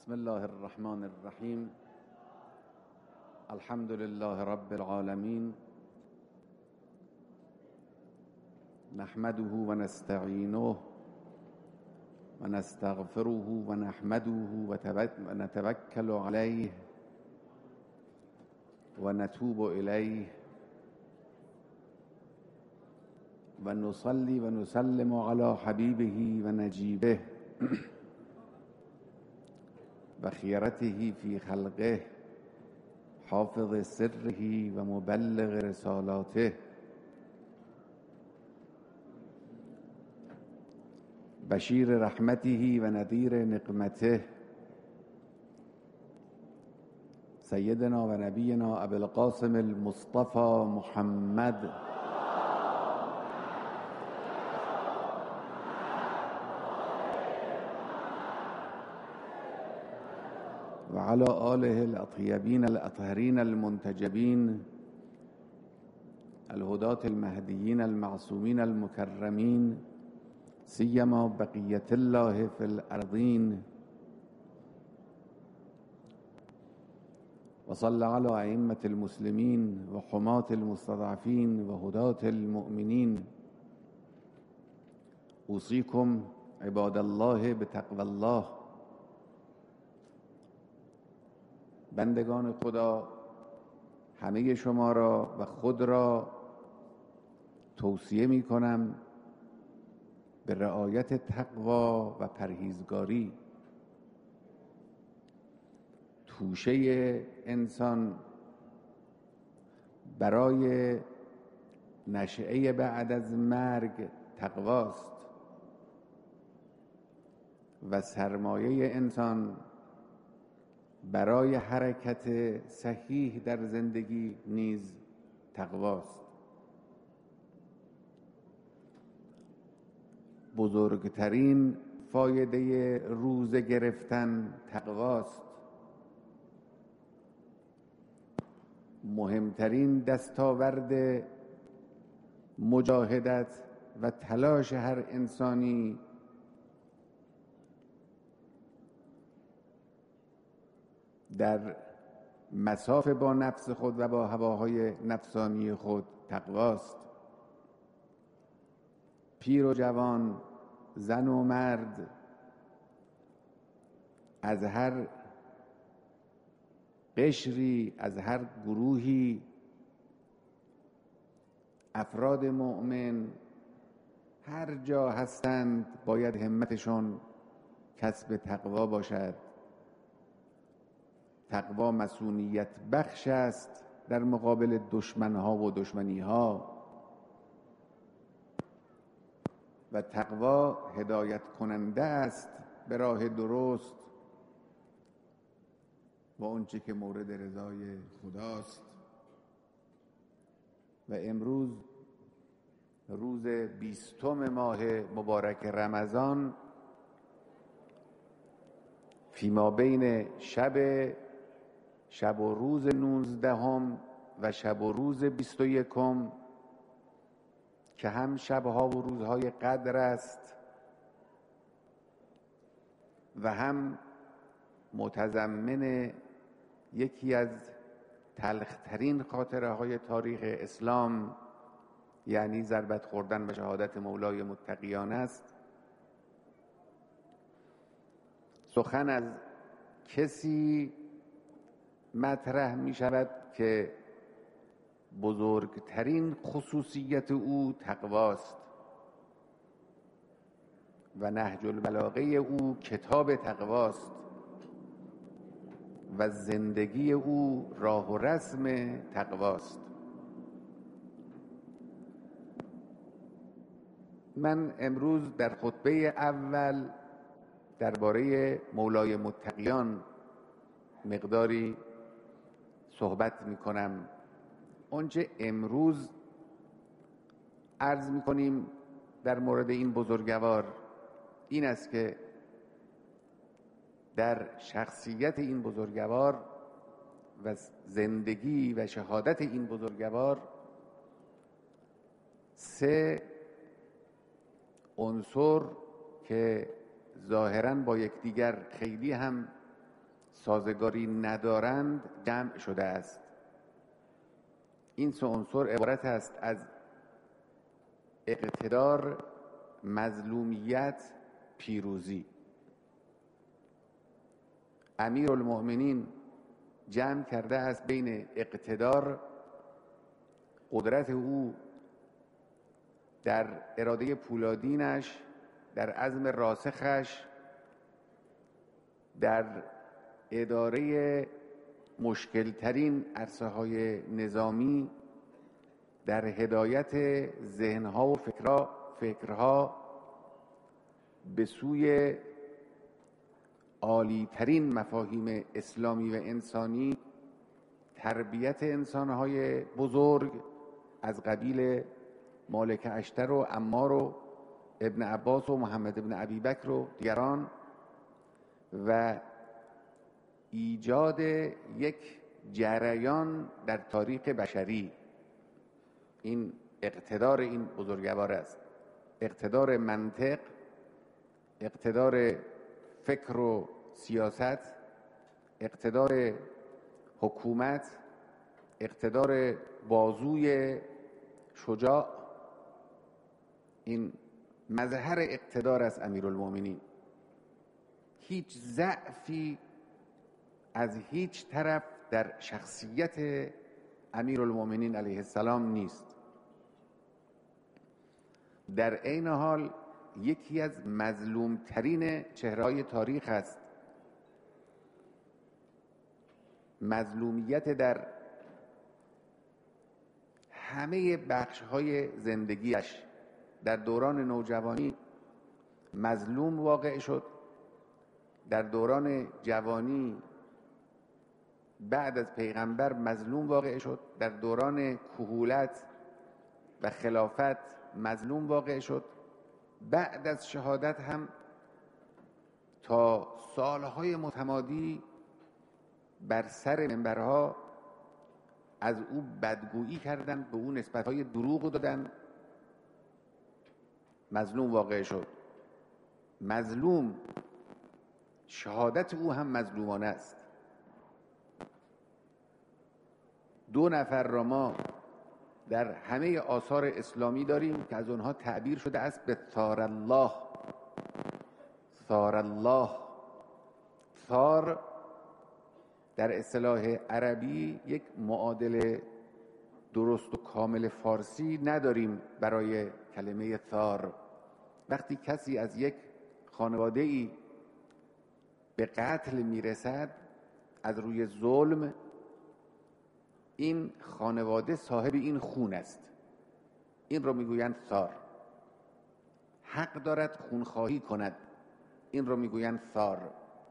بسم الله الرحمن الرحیم. الحمد لله رب العالمین، نحمده و نستعینه و نستغفره و نحمده و نتوکل علیه و نتوب الیه و نصلی و نسلم علی حبیبه و نجیبه و خیرته فی خلقه حافظ سره و مبلغ رسالاته بشیر رحمته و نذیر نقمته سیدنا و نبینا ابی القاسم المصطفى محمد و علی آله الاطیبین الاطهرین المنتجبین الهداة المهدیین المعصومین المکرمین سیما بقیت الله فی الارضین و صلی علی ائمة المسلمین و حماة المستضعفین و هداة المؤمنین. اوصیکم عباد الله بتقوی الله. بندگان خدا، همه شما را و خود را توصیه می کنم به رعایت تقوا و پرهیزگاری. توشه انسان برای نشأه بعد از مرگ تقواست و سرمایه انسان برای حرکت صحیح در زندگی نیز تقواست. بزرگترین فایده روزه گرفتن تقواست. مهمترین دستاورد مجاهدت و تلاش هر انسانی در مساف با نفس خود و با هواهای نفسانی خود تقواست. پیر و جوان، زن و مرد، از هر قشری، از هر گروهی، افراد مؤمن هر جا هستند باید همتشون کسب تقوا باشد. تقوا مسئولیت بخش است در مقابل دشمنها و دشمنیها و تقوا هدایت کننده است به راه درست و اونچه که مورد رضای خداست. و امروز روز 20 ماه مبارک رمضان، فیما بین شب و روز 19 و شب و روز 21 که هم شبها و روزهای قدر است و هم متضمن یکی از تلخترین خاطره های تاریخ اسلام، یعنی ضربت خوردن به شهادت مولای متقیان است. سخن از کسی مطرح می شود که بزرگترین خصوصیت او تقواست و نهج البلاغه او کتاب تقواست و زندگی او راه و رسم تقواست. من امروز در خطبه اول درباره مولای متقیان مقداری صحبت می کنم. آنچه امروز عرض می کنیم در مورد این بزرگوار این است که در شخصیت این بزرگوار و زندگی و شهادت این بزرگوار 3 عنصر که ظاهراً با یکدیگر خیلی هم سازگاری ندارند جمع شده است. این سه عنصر عبارت است از اقتدار، مظلومیت، پیروزی. امیرالمؤمنین جمع کرده است بین اقتدار، قدرت او در اراده پولادینش، در عزم راسخش، در اداره مشکلترین عرصه‌های نظامی، در هدایت ذهنها و فکرها به سوی عالی‌ترین مفاهیم اسلامی و انسانی، تربیت انسان‌های بزرگ از قبیل مالک اشتر و عمار و ابن عباس و محمد ابن ابی بکر و دیگران، و ایجاد یک جریان در تاریخ بشری. این اقتدار این بزرگوار است، اقتدار منطق، اقتدار فکر و سیاست، اقتدار حکومت، اقتدار بازوی شجاع. این مظهر اقتدار است امیرالمؤمنین. هیچ ضعفی از هیچ طرف در شخصیت امیرالمؤمنین علیه السلام نیست. در عین حال یکی از مظلومترین چهره‌های تاریخ است. مظلومیت در همه بخش‌های زندگیش. در دوران نوجوانی مظلوم واقع شد، در دوران جوانی بعد از پیغمبر مظلوم واقع شد، در دوران کهولت و خلافت مظلوم واقع شد، بعد از شهادت هم تا سالهای متمادی بر سر منبرها از او بدگویی کردند، به او نسبت‌های دروغ دادند، مظلوم واقع شد. مظلوم، شهادت او هم مظلومانه است. 2 نفر را ما در همه آثار اسلامی داریم که از آنها تعبیر شده است به ثار الله. ثار الله. ثار در اصطلاح عربی یک معادل درست و کامل فارسی نداریم برای کلمه ثار. وقتی کسی از یک خانواده‌ای به قتل میرسد از روی ظلم، این خانواده صاحب این خون است. این رو میگویند ثار. حق دارد خونخواهی کند. این رو میگویند ثار.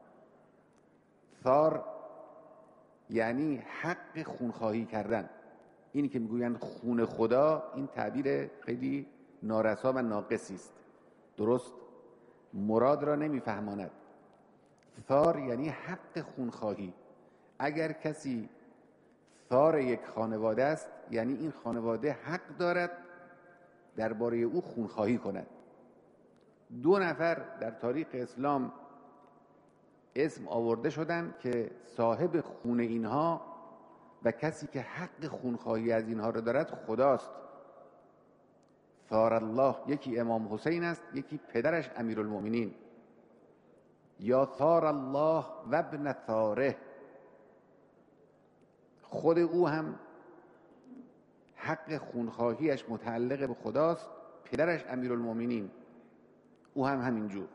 ثار یعنی حق خونخواهی کردن. اینی که میگویند خون خدا، این تعبیر خیلی نارسا و ناقصی است. درست مراد را نمیفهماند. ثار یعنی حق خونخواهی. اگر کسی ثار یک خانواده است، یعنی این خانواده حق دارد درباره او خونخواهی کند. 2 نفر در تاریخ اسلام اسم آورده شدند که صاحب خون اینها و کسی که حق خونخواهی از اینها را دارد خداست. ثار الله، یکی امام حسین است، یکی پدرش امیرالمؤمنین. یا ثار الله و ابن ثاره، خود او هم حق خونخواهیش متعلق به خداست، پدرش امیرالمؤمنین، او هم همینجور.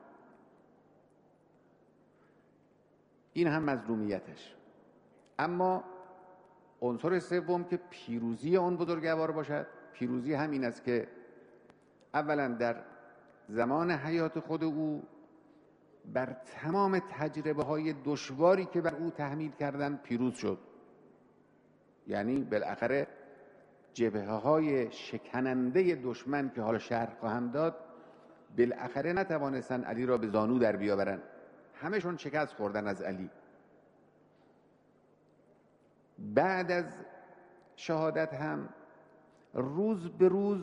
این هم مظلومیتش. اما عنصر سوم که پیروزی اون بزرگوار باشد، پیروزی همین است که اولا در زمان حیات خود او بر تمام تجربه های دشواری که بر او تحمیل کردند پیروز شد. یعنی بالاخره جبهه های شکننده دشمن که حالا شرح خواهم داد، بالاخره نتوانستند علی را به زانو در بیاورند. همشون شکست خوردن از علی. بعد از شهادت هم روز به روز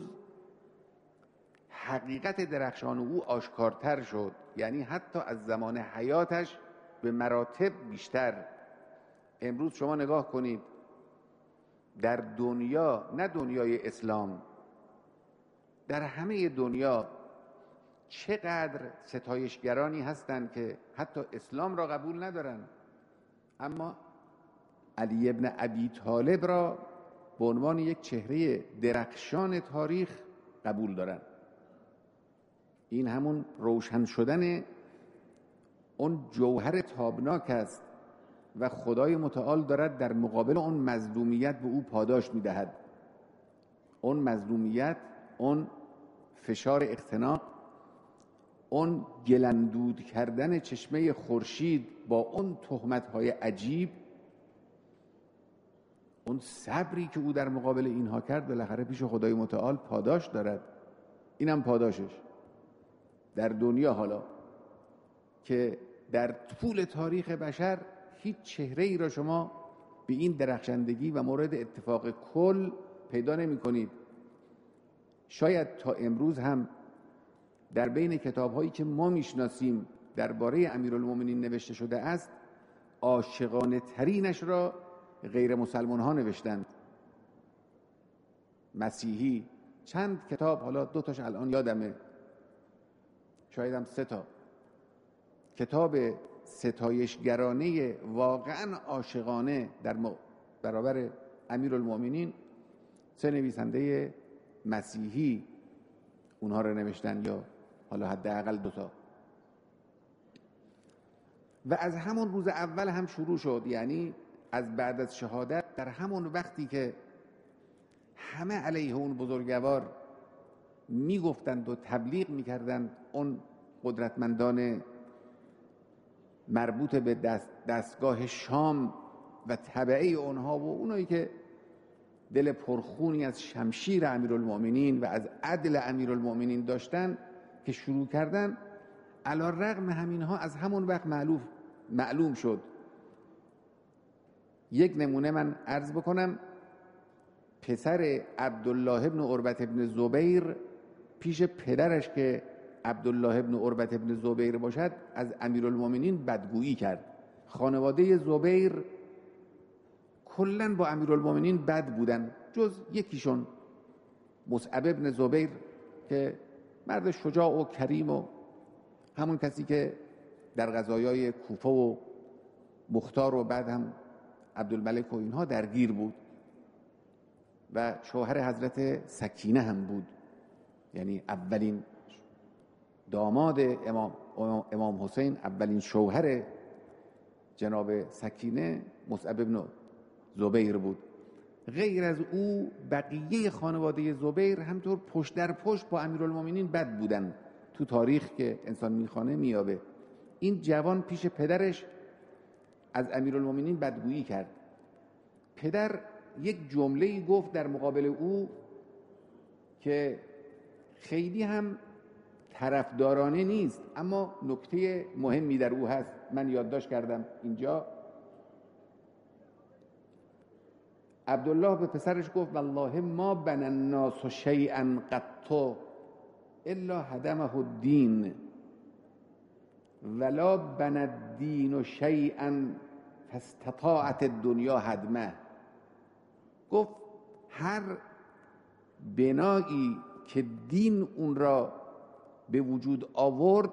حقیقت درخشان او آشکارتر شد. یعنی حتی از زمان حیاتش به مراتب بیشتر. امروز شما نگاه کنید در دنیا، نه دنیای اسلام، در همه دنیا چقدر ستایشگرانی هستند که حتی اسلام را قبول ندارن، اما علی ابن ابی طالب را به عنوان یک چهره درخشان تاریخ قبول دارن. این همون روشن شدن اون جوهر تابناک است و خدای متعال دارد در مقابل اون مظلومیت به او پاداش میدهد. اون مظلومیت، اون فشار اختناق، اون گلندود کردن چشمه خورشید با اون تهمت‌های عجیب، اون صبری که او در مقابل اینها کرد، بالاخره پیش خدای متعال پاداش دارد. اینم پاداشش در دنیا. حالا که در طول تاریخ بشر هیچ چهره ای را شما به این درخشندگی و مورد اتفاق کل پیدا نمی کنید. شاید تا امروز هم در بین کتاب‌هایی که ما میشناسیم درباره امیرالمومنین نوشته شده است، عاشقانه ترینش را غیر مسلمان ها نوشتند. مسیحی چند کتاب، حالا 2 تاش الان یادمه، شاید هم 3 تا کتاب ستایشگرانه واقعا عاشقانه در برابر امیرالمومنین 3 نویسنده مسیحی اونها رو نوشتن، یا حالا حداقل 2 تا. و از همون روز اول هم شروع شد، یعنی از بعد از شهادت، در همون وقتی که همه علیه اون بزرگوار میگفتند و تبلیغ میکردند، اون قدرتمندان مربوط به دستگاه شام و تبعه اونها و اونایی که دل پرخونی از شمشیر امیرالمومنین و از عدل امیرالمومنین داشتن، که شروع کردن، علی رغم همینها از همون وقت معلوم شد. یک نمونه من عرض بکنم. پسر عبدالله ابن عروة ابن زبیر پیش پدرش که عبدالله ابن عروة ابن زبیر باشد از امیرالمومنین بدگویی کرد. خانواده زبیر کلن با امیرالمومنین بد بودن، جز یکیشون مصعب ابن زبیر که مرد شجاع و کریم و همون کسی که در قضایای کوفه و مختار و بعد هم عبدالملک و اینها درگیر بود و شوهر حضرت سکینه هم بود، یعنی اولین داماد امام حسین، اولین شوهر جناب سکینه مصعب ابن زبیر بود. غیر از او بقیه خانواده زبیر همطور پشت در پشت با امیرالمومنین بد بودن. تو تاریخ که انسان میخوانه میابه این جوان پیش پدرش از امیرالمومنین بدگویی کرد. پدر یک جمله‌ای گفت در مقابل او که خیلی هم طرفدارانه نیست، اما نکته مهمی در او هست، من یادداشت کردم اینجا. عبدالله به پسرش گفت والله ما بنى الناس شیئا قط الا هدمه الدین ولا بنى الدین شیئا فاستطاعت الدنیا هدمه. گفت هر بنایی که دین اون را به وجود آورد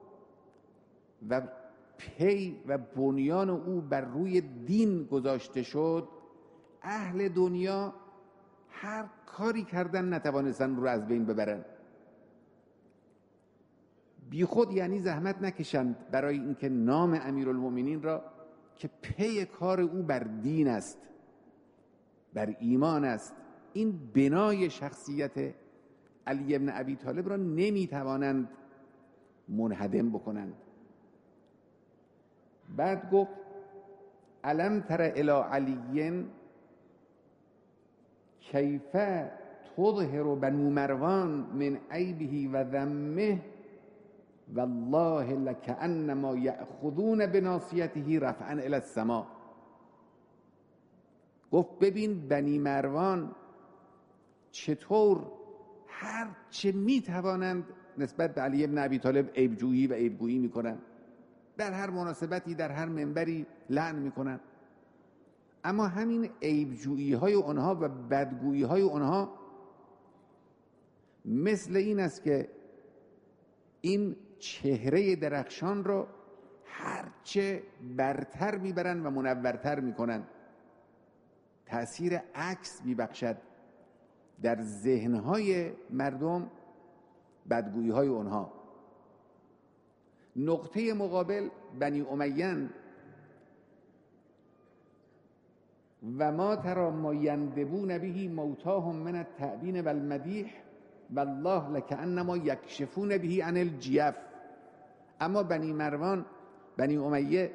و پی و بنیان او بر روی دین گذاشته شد، اهل دنیا هر کاری کردن نتوانستن رو از بین ببرن. بی خود یعنی زحمت نکشند برای اینکه نام امیرالمومنین را که پی کار او بر دین است، بر ایمان است، این بنای شخصیت علی ابن ابی طالب را نمیتوانند منهدم بکنند. بعد گفت الم تر الی علی کیف تظهر بنو مروان من عیبه و ذمه والله لکأنما یأخذون بناصیته رفعا الی السماء. گفت ببین بنی مروان چطور هر چه میتوانند نسبت به علی ابن ابی طالب عیبجویی و عیبگویی میکنن. در هر مناسبتی در هر منبری لعن میکنن. اما همین عیبجویی های اونها و بدگویی های اونها مثل این است که این چهره درخشان رو هرچه برتر میبرن و منورتر میکنن، تأثیر عکس میبخشد در ذهنهای مردم بدگویی های اونها. نقطه مقابل بنی امیه و ما ترى ما یندبون به موتاهم من التأبین و المدیح والله لکأنما یکشفون به عن الجیف. اما بنی مروان، بنی امیه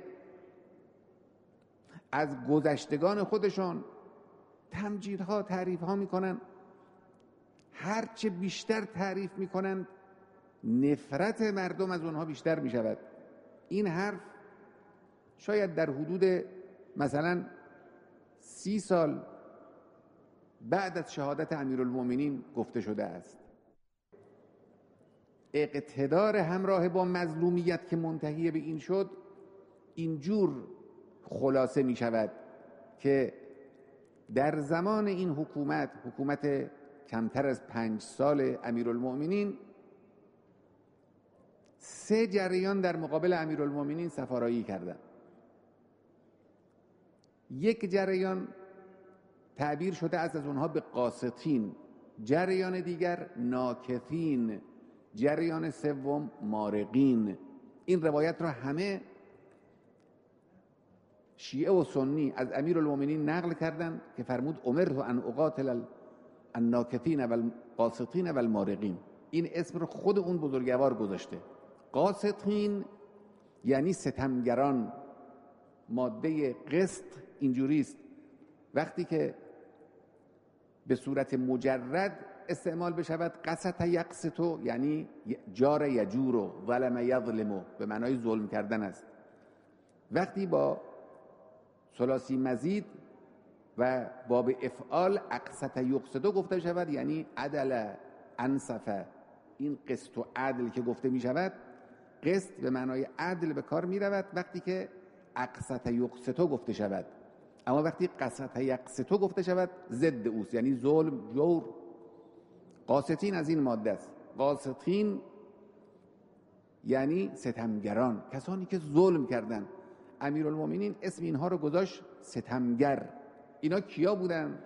از گذشتگان خودشون تمجیدها، تعریفها میکنن. هرچه بیشتر تعریف میکنن نفرت مردم از اونها بیشتر میشود. این حرف شاید در حدود مثلا 30 سال بعد از شهادت امیرالمومنین گفته شده است. اقتدار همراه با مظلومیت که منتهی به این شد، اینجور خلاصه می شود که در زمان این حکومت کمتر از 5 سال امیرالمومنین 3 جریان در مقابل امیرالمومنین سفارایی کردند. یک جریان تعبیر شده از اونها به قاسطین، جریان دیگر ناکثین، جریان سوم مارقین. این روایت را همه شیعه و سنی از امیرالمومنین نقل کردند که فرمود امرت ان اقاتل الناکثین و القاسطین و المارقین. این اسم رو خود اون بزرگوار گذاشته. قاسطین یعنی ستمگران. ماده قسط اینجوریست، وقتی که به صورت مجرد استعمال بشود قسط یقسطو یعنی جار یجورو، ظلم یظلمو به معنای ظلم کردن است. وقتی با ثلاثی مزید و باب افعال اقسط یقسطو گفته شود یعنی عدل انصف. این قسط و عدل که گفته می شود، قسط به معنای عدل به کار می رود وقتی که اقسط یقسطو گفته شود. اما وقتی قسط یقسطو گفته شود ضد اوست، یعنی ظلم، جور. قاسطین از این ماده است. قاسطین یعنی ستمگران، کسانی که ظلم کردن. امیرالمومنین اسم اینها رو گذاشت ستمگر. اینا کیا بودن؟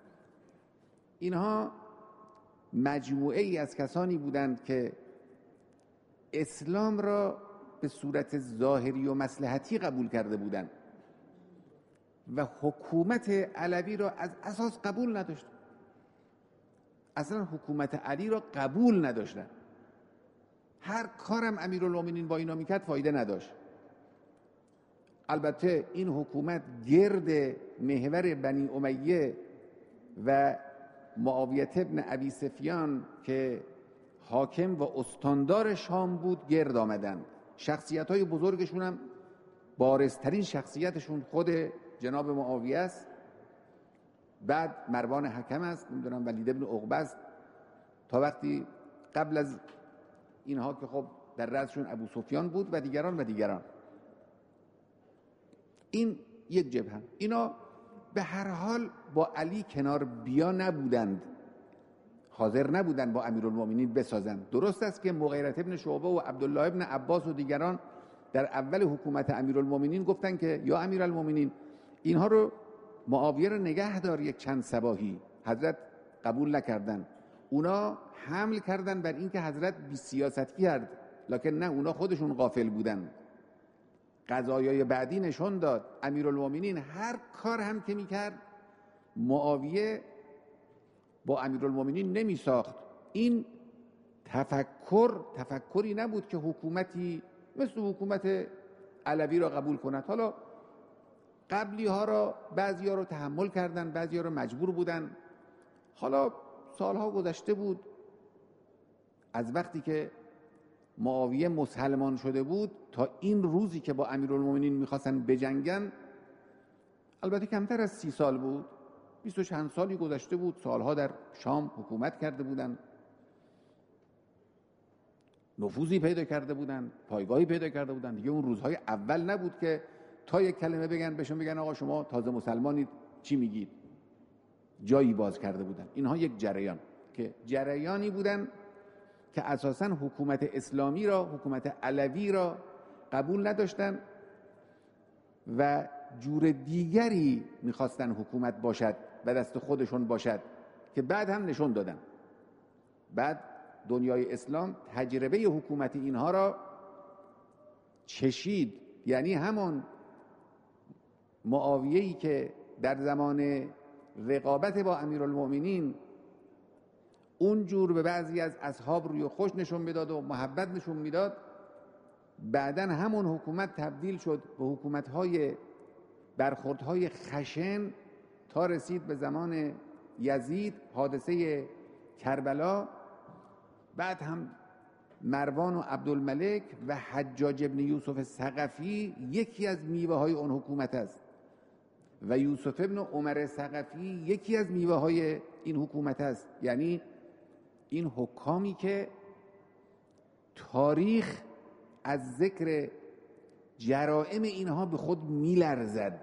اینها مجموعه ای از کسانی بودند که اسلام را به صورت ظاهری و مصلحتی قبول کرده بودند و حکومت علوی را از اساس قبول نداشتند. اصلا حکومت علی را قبول نداشتند. هر کارم امیرالمومنین با اینا میکرد فایده نداشت. البته این حکومت گرد محور بنی امیه و معاویه ابن ابی سفیان که حاکم و استاندار شام بود گرد آمدن. شخصیت‌های بزرگشون هم بارزترین شخصیتشون خود جناب معاویه است، بعد مروان حکم است، نمیدونم ولید ابن عقبه است، تا وقتی قبل از اینها که خب در رأسشون ابو سفیان بود و دیگران. این یک جبهه. اینا به هر حال با علی کنار بیا نبودند، حاضر نبودند با امیرالمومنین بسازند. درست است که مغیرة ابن شعبه و عبدالله ابن عباس و دیگران در اول حکومت امیرالمومنین گفتند که یا امیرالمومنین اینها رو معاویه رو نگه دار یک چند صباحی. حضرت قبول نکردند. اونا حمل کردند بر این که حضرت بی سیاست کرد، لکن نه، اونا خودشون غافل بودند. قضایای بعدی نشون داد امیرالمومنین هر کار هم که میکرد معاویه با امیرالمومنین نمی ساخت. این تفکری نبود که حکومتی مثل حکومت علوی را قبول کند. حالا قبلی ها را بعضی ها رو تحمل کردن، بعضی ها رو مجبور بودن. حالا سالها گذشته بود از وقتی که معاویه مسلمان شده بود تا این روزی که با امیرالمومنین میخواستن بجنگن، البته کمتر از 30 سال بود، 20 و چند سالی گذشته بود. سالها در شام حکومت کرده بودن. نفوذی پیدا کرده بودن، پایگاهی پیدا کرده بودن. دیگه اون روزهای اول نبود که تا یک کلمه بگن آقا شما تازه مسلمانید چی میگید. جایی باز کرده بودن. اینها یک جریانی بودن که اساساً حکومت اسلامی را، حکومت علوی را قبول نداشتن و جور دیگری میخواستن حکومت باشد و دست خودشون باشد که بعد هم نشون دادن. بعد دنیای اسلام تجربه حکومت اینها را چشید. یعنی همون معاویه‌ای که در زمان رقابت با امیرالمؤمنین اونجور به بعضی از اصحاب روی خوش نشون میداد و محبت نشون میداد، بعدن همون حکومت تبدیل شد به حکومت‌های برخوردهای خشن تا رسید به زمان یزید، حادثه کربلا. بعد هم مروان و عبدالملک و حجاج ابن یوسف ثقفی یکی از میوه‌های اون حکومت است و یوسف ابن عمر ثقفی یکی از میوه‌های این حکومت است. یعنی این حکامی که تاریخ از ذکر جرائم اینها به خود میلرزد.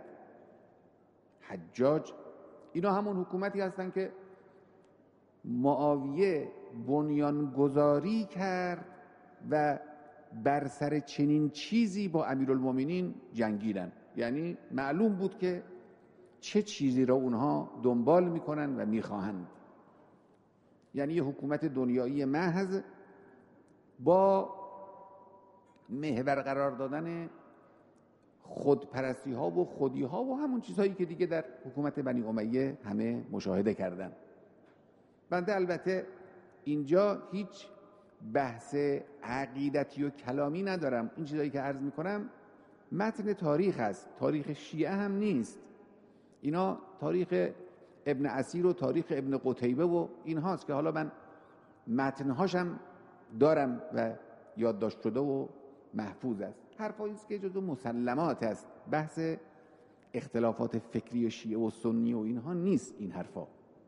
حجاج، اینا همون حکومتی هستن که معاویه بنیانگذاری کرد و بر سر چنین چیزی با امیرالمؤمنین جنگیدن. یعنی معلوم بود که چه چیزی را اونها دنبال میکنن و میخواهند. یعنی یه حکومت دنیایی محض با محور قرار دادن خودپرستی ها و خودی ها و همون چیزهایی که دیگه در حکومت بنی امیه همه مشاهده کردن. بنده البته اینجا هیچ بحث عقیدتی و کلامی ندارم. این چیزهایی که عرض میکنم متن تاریخ است، تاریخ شیعه هم نیست. اینا تاریخ ابن اسیر و تاریخ ابن قتیبه و این هاست که حالا من متنهاشم دارم و یادداشت شده و محفوظ است. حرفایی است که جزو مسلمات است. بحث اختلافات فکری شیعه و سنی و اینها نیست. این حرفا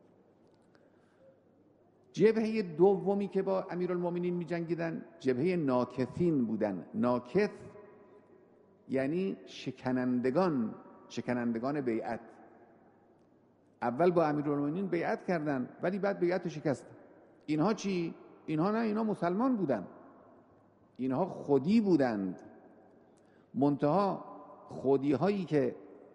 جبهه دومی که با امیرالمؤمنین می جنگیدن جبهه ناکثین بودن. ناکث یعنی شکنندگان بیعت. اول با امیرالمؤمنین بیعت کردن ولی بعد بیعت شکستن. اینها چی؟ اینها نه، اینها مسلمان بودن، اینها خودی بودند. منتها خودی هایی که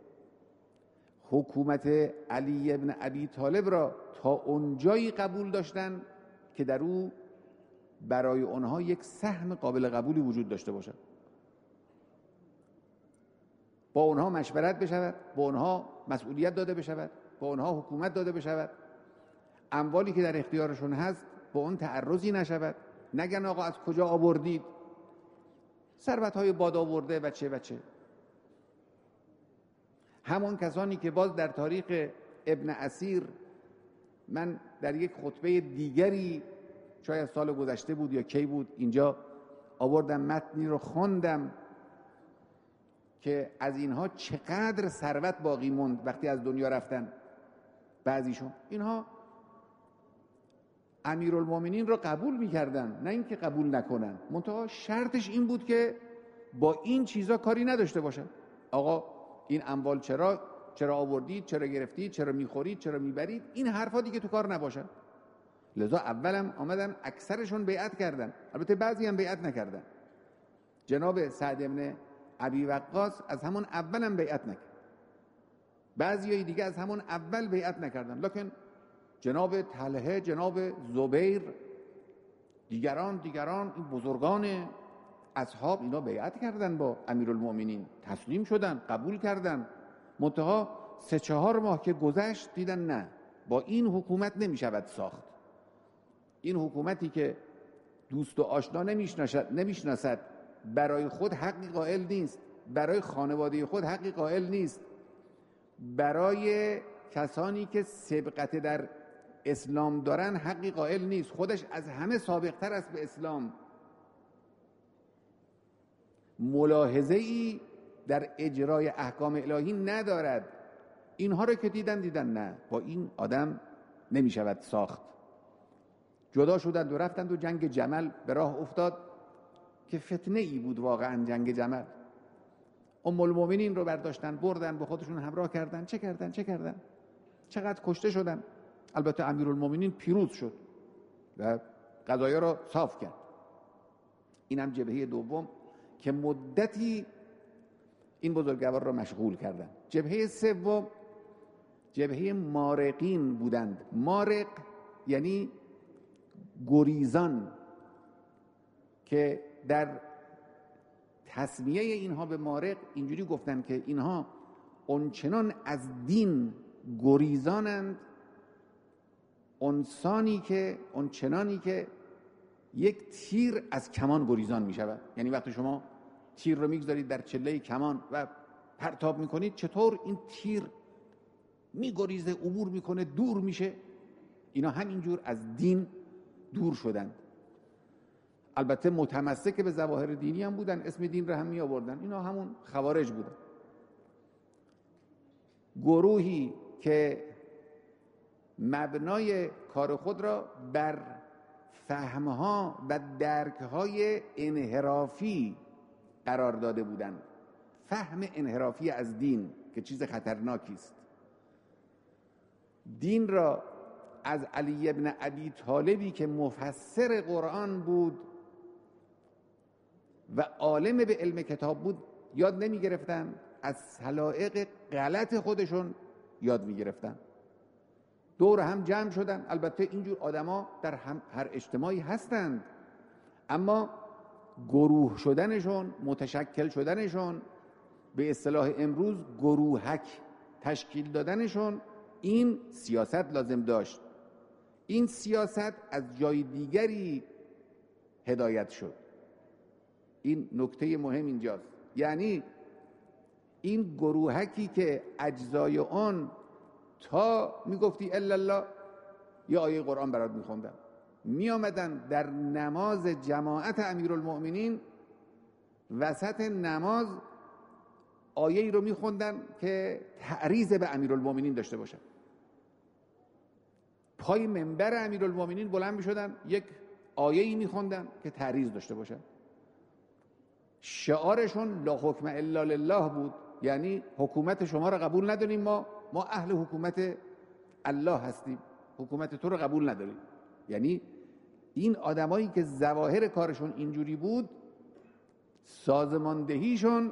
حکومت علی ابن ابی طالب را تا اونجایی قبول داشتن که در او برای آنها یک سهم قابل قبولی وجود داشته باشد، با آنها مشورت بشود، با آنها مسئولیت داده بشود، با آنها حکومت داده بشود، اموالی که در اختیارشون هست با اون تعرضی نشود، نگن آقا از کجا آوردید، ثروت‌های باد آورده و چه و چه. همون کسانی که باز در تاریخ ابن اسیر من در یک خطبه دیگری شاید سال گذشته بود یا کی بود اینجا آوردم متنی رو خوندم که از اینها چقدر ثروت باقی موند وقتی از دنیا رفتن. بعضیشون اینها امیرالمؤمنین را قبول می‌کردن، نه اینکه قبول نکنن، منتها شرطش این بود که با این چیزا کاری نداشته باشن. آقا این اموال چرا آوردید، چرا گرفتید، چرا میخورید، چرا میبرید، این حرفا دیگه تو کار نباشن. لذا اولم آمدن اکثرشون بیعت کردن، البته بعضی هم بیعت نکردن. جناب سعد ابن ابی وقاص از همون اولم بیعت نکرد، بعضی دیگه از همون اول بیعت نکردن، لکن جناب طلحه، جناب زبیر، دیگران این بزرگان اصحاب اینا بیعت کردن با امیرالمؤمنین، تسلیم شدن، قبول کردن. منتها 3-4 ماه که گذشت دیدن نه، با این حکومت نمیشود ساخت. این حکومتی که دوست و آشنا نمیشناسد، برای خود حقی قائل نیست، برای خانواده خود حقی قائل نیست، برای کسانی که سبقت در اسلام دارن حقی قائل نیست، خودش از همه سابقتر است به اسلام، ملاحظه ای در اجرای احکام الهی ندارد. اینها رو که دیدن نه، با این آدم نمی شود ساخت. جدا شدند و رفتند و جنگ جمل به راه افتاد. که فتنه ای بود واقعا جنگ جمل. ام المؤمنین رو برداشتن بردن به خودشون همراه کردن. چه کردن؟ چقدر کشته شدن. البته امیرالمؤمنین پیروز شد و قضایا رو صاف کرد. این هم جبهه دوم که مدتی این بزرگوار را مشغول کردن. جبهه سوم جبهه مارقین بودند. مارق یعنی گریزان، که در تسمیه اینها به مارق اینجوری گفتن که اینها اونچنان از دین گریزانند، اونچنانی که یک تیر از کمان گریزان می شود. یعنی وقتی شما تیر رو میگذارید در چله کمان و پرتاب میکنید، چطور این تیر میگریزه، عبور میکنه، دور میشه. اینا همینجور از دین دور شدند. البته متمسک به ظواهر دینی هم بودن، اسم دین رو هم می آوردن. اینا همون خوارج بودن، گروهی که مبنای کار خود را بر فهمها و درکهای انحرافی قرار داده بودند. فهم انحرافی از دین که چیز خطرناکی است. دین را از علی ابن ابی طالبی که مفسر قرآن بود و عالم به علم کتاب بود یاد نمی گرفتن، از سلائق غلط خودشون یاد می گرفتن. دور هم جمع شدن. البته اینجور آدما در هر اجتماعی هستند، اما گروه شدنشون، متشکل شدنشون، به اصطلاح امروز گروهک تشکیل دادنشون، این سیاست لازم داشت. این سیاست از جای دیگری هدایت شد. این نکته مهم اینجاست. یعنی این گروهکی که اجزای آن تا میگفتی الا الله یا آیه قرآن برات میخوندن، میامدن در نماز جماعت امیرالمؤمنین وسط نماز آیه‌ای رو میخوندن که تعریض به امیرالمؤمنین داشته باشن. پای منبر امیرالمؤمنین بلند میشدن، یک آیه‌ای میخوندن که تعریض داشته باشن. شعارشون لا حکم الا لله بود، یعنی حکومت شما رو قبول نداریم، ما اهل حکومت الله هستیم، حکومت تو رو قبول نداریم. یعنی این آدمایی که ظواهر کارشون اینجوری بود، سازماندهیشون،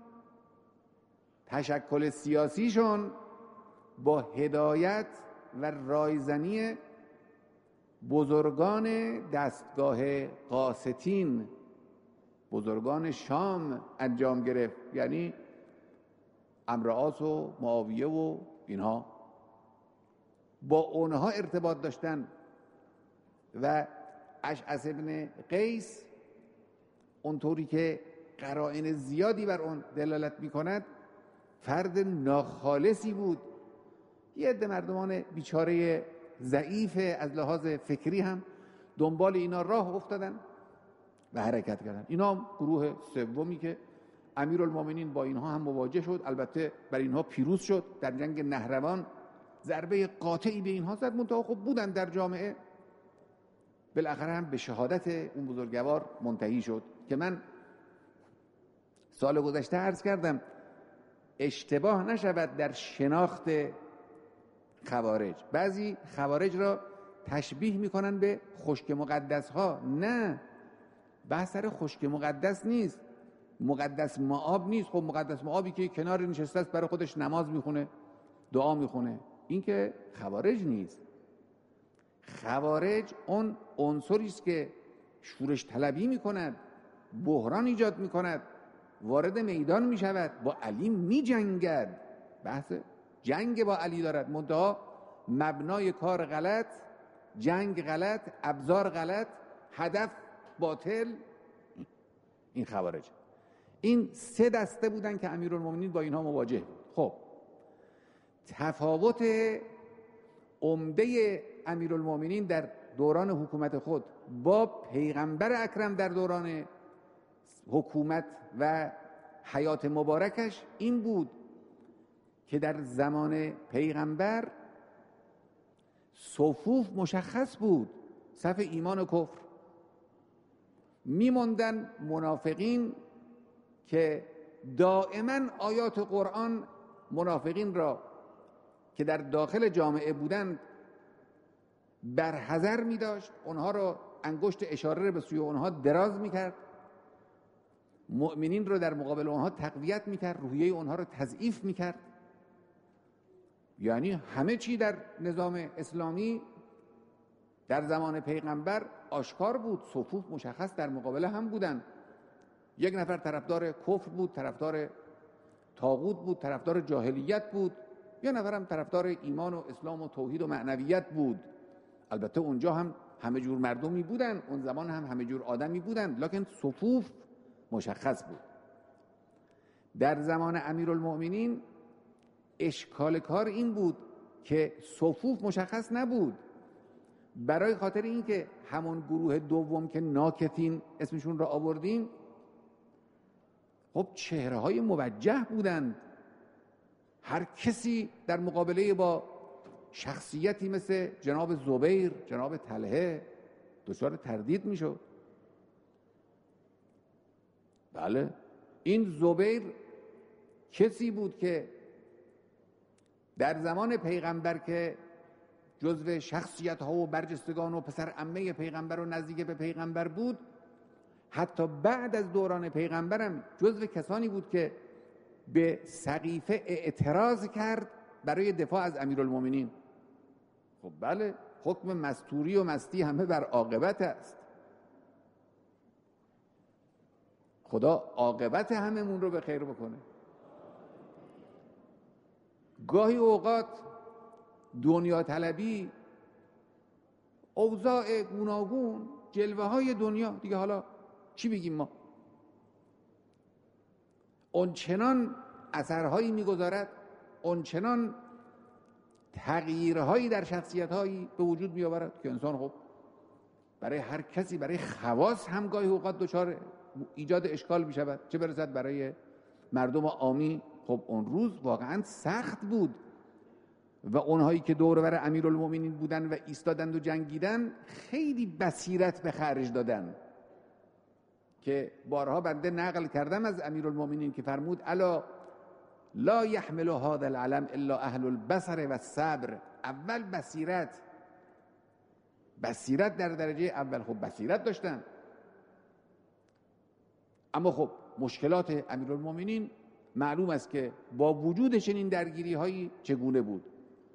تشکل سیاسیشون با هدایت و رایزنی بزرگان دستگاه قاسطین، بزرگان شام انجام گرفت. یعنی عمرو عاص و معاویه و اینها با اونها ارتباط داشتن. و اشعث ابن قیس اونطوری که قرائن زیادی بر اون دلالت میکند فرد ناخالصی بود. یه عده مردمان بیچاره ضعیف از لحاظ فکری هم دنبال اینا راه افتادن و حرکت کردن. اینا گروه سومی که امیرالمؤمنین با اینها هم مواجه شد. البته بر اینها پیروز شد. در جنگ نهروان ضربه قاطعی به اینها زد، منتها خب بودن در جامعه. بالاخره هم به شهادت اون بزرگوار منتهی شد که من سال گذشته عرض کردم اشتباه نشود در شناخت خوارج. بعضی خوارج را تشبیه میکنن به خشک مقدس ها. نه، بحث سر خشک مقدس نیست، مقدس معاب نیست. خب مقدس معابی که کنار نشسته است برای خودش نماز میخونه، دعا میخونه، این که خوارج نیست. خوارج اون عنصری است که شورش طلبی میکند، بحران ایجاد میکند، وارد میدان میشود، با علی میجنگد، بحث جنگ با علی دارد، منتها مبنای کار غلط، جنگ غلط، ابزار غلط، هدف باطل. این خوارج. این سه دسته بودن که امیرالمؤمنین با اینها مواجه بود. خب تفاوت عمده امیرالمؤمنین در دوران حکومت خود با پیغمبر اکرم در دوران حکومت و حیات مبارکش این بود که در زمان پیغمبر صفوف مشخص بود، صف ایمان و کفر. میموندن منافقین که دائما آیات قرآن منافقین را که در داخل جامعه بودند برحذر می داشت، اونها را انگشت اشاره را به سوی اونها دراز می کرد، مؤمنین را در مقابل اونها تقویت می کرد، روحیه اونها را تضعیف می کرد. یعنی همه چی در نظام اسلامی در زمان پیغمبر آشکار بود، صفوف مشخص در مقابل هم بودن. یک نفر طرفدار کفر بود، طرفدار طاغوت بود، طرفدار جاهلیت بود، یه نفر هم طرفدار ایمان و اسلام و توحید و معنویت بود. البته اونجا هم همه جور مردمی بودن، اون زمان هم همه جور آدمی بودن، لکن صفوف مشخص بود. در زمان امیرالمؤمنین اشکال کار این بود که صفوف مشخص نبود، برای خاطر اینکه همون گروه دوم که ناکتین اسمشون را آوردیم خب چهره های موجه بودند، هر کسی در مقابله با شخصیتی مثل جناب زبیر، جناب طلحه دچار تردید میشد. بله، این زبیر کسی بود که در زمان پیغمبر که جزو شخصیت ها و برجستگان و پسر عمه پیغمبر و نزدیک به پیغمبر بود، حتی بعد از دوران پیغمبرم جزو کسانی بود که به سقیفه اعتراض کرد برای دفاع از امیرالمومنین. خب بله، حکم مستوری و مستی همه بر عاقبت است. خدا عاقبت هممون رو به خیر بکنه. گاهی اوقات دنیا طلبی، اوضاع گوناگون، جلوه های دنیا دیگه، حالا چی بگیم ما، اونچنان اثرهایی میگذارد، اونچنان تغییرهایی در شخصیتهایی به وجود میآورد که انسان خب برای هر کسی، برای خواص هم گاهی اوقات دچار ایجاد اشکال میشود، چه برسد برای مردم عامی. خب اون روز واقعا سخت بود و اونهایی که دور بر امیرالمومنین بودن و ایستادند و جنگیدن خیلی بصیرت به خرج دادن، که بارها بنده نقل کردم از امیرالمومنین که فرمود الا لا يحمل هذا العلم الا اهل البصر و الصبر. اول بصیرت در درجه اول، خب بصیرت داشتن، اما خب مشکلات امیرالمومنین معلوم است که با وجود چنین درگیری هایی چگونه بود.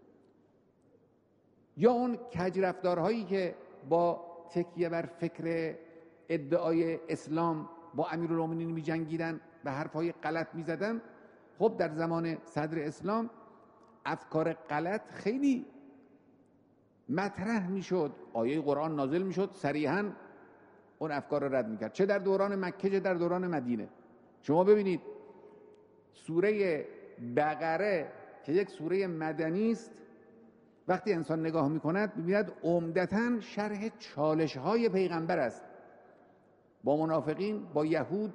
یا اون کج رفتارهایی که با تکیه بر فکر ادعای اسلام با امیرالمومنین می جنگیدن و حرفهای غلط می زدن. خب در زمان صدر اسلام افکار غلط خیلی مطرح می شد، آیه قرآن نازل می شد، صریحاً اون افکار رو رد می کرد، چه در دوران مکه چه در دوران مدینه. شما ببینید سوره بقره که یک سوره مدنی است، وقتی انسان نگاه می کند ببیند عمدتاً شرح چالش های پیغمبر است با منافقین، با یهود،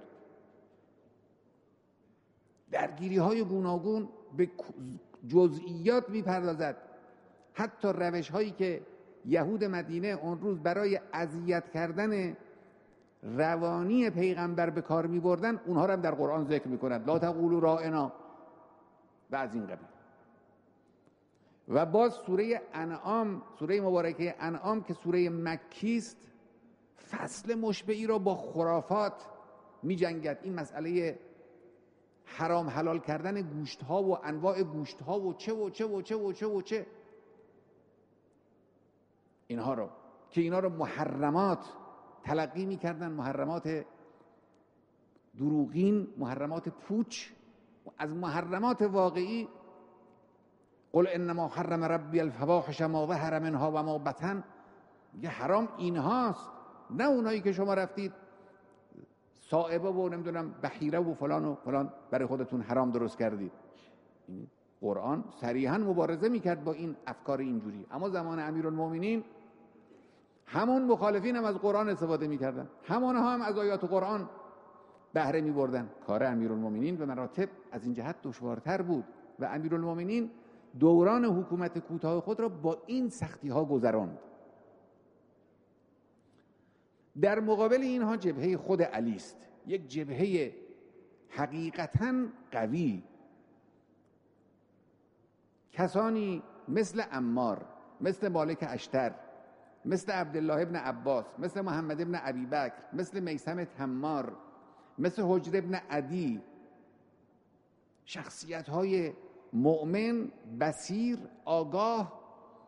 درگیری های گوناگون، به جزئیات می پردازد. حتی روش هایی که یهود مدینه اون روز برای اذیت کردن روانی پیغمبر به کار می بردن، اونها رو هم در قرآن ذکر می کند، لا تقولوا راعنا و از این قبیل. و باز سوره انعام، سوره مبارکه انعام که سوره مکی است، فصل مشبعی را با خرافات می جنگد. این مسئله حرام حلال کردن گوشت ها و انواع گوشت ها و چه و چه و چه و چه و چه، اینها رو که اینا رو محرمات تلقی می کردن، محرمات دروغین، محرمات پوچ. از محرمات واقعی قل انما حرم ربی الفواحش ما ظهر منها و ما بطن، یه حرام اینهاست، نه اونایی که شما رفتید صائبه و نمیدونم بحیره و فلان و فلان برای خودتون حرام درست کردید. قرآن صریحاً مبارزه میکرد با این افکار اینجوری. اما زمان امیرالمومنین همون مخالفین هم از قرآن استفاده میکردن، همونها هم از آیات قرآن بهره میبردن. کار امیرالمومنین به مراتب از این جهت دشوارتر بود و امیرالمومنین دوران حکومت کوتاه خود را با این سختی ها گذراند. در مقابل اینها جبهه خود علی است، یک جبهه حقیقتاً قوی. کسانی مثل عمار، مثل مالک اشتر، مثل عبدالله ابن عباس، مثل محمد ابن ابی بکر، مثل میثم تمار، مثل حجر ابن عدی، شخصیت‌های مؤمن، بصیر، آگاه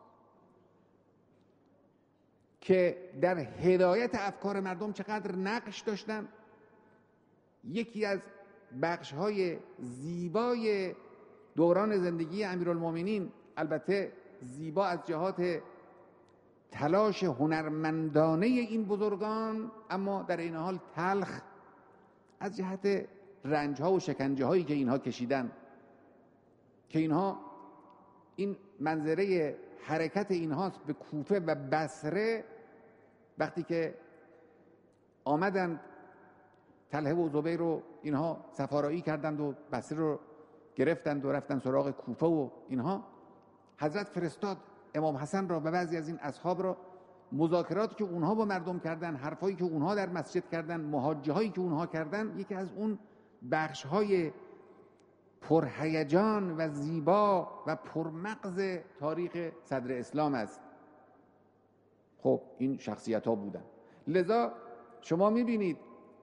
که در هدایت افکار مردم چقدر نقش داشتن. یکی از بخش‌های زیبای دوران زندگی امیرالمومنین، البته زیبا از جهات تلاش هنرمندانه این بزرگان، اما در این حال تلخ از جهت رنج‌ها و شکنجه‌هایی که اینها کشیدن، که اینها این منظره حرکت اینهاست به کوفه و بصره. وقتی که آمدند طلحه و زبیر رو اینها سفارایی کردند و بصره رو گرفتند و رفتن سراغ کوفه و اینها، حضرت فرستاد امام حسن را و بعضی از این اصحاب را، مذاکراتی که اونها با مردم کردن، حرفایی که اونها در مسجد کردن، محاجهایی که اونها کردن، یکی از اون بخش‌های پرهیجان و زیبا و پرمغز تاریخ صدر اسلام است. خب این شخصیت ها بودن. لذا شما میبینید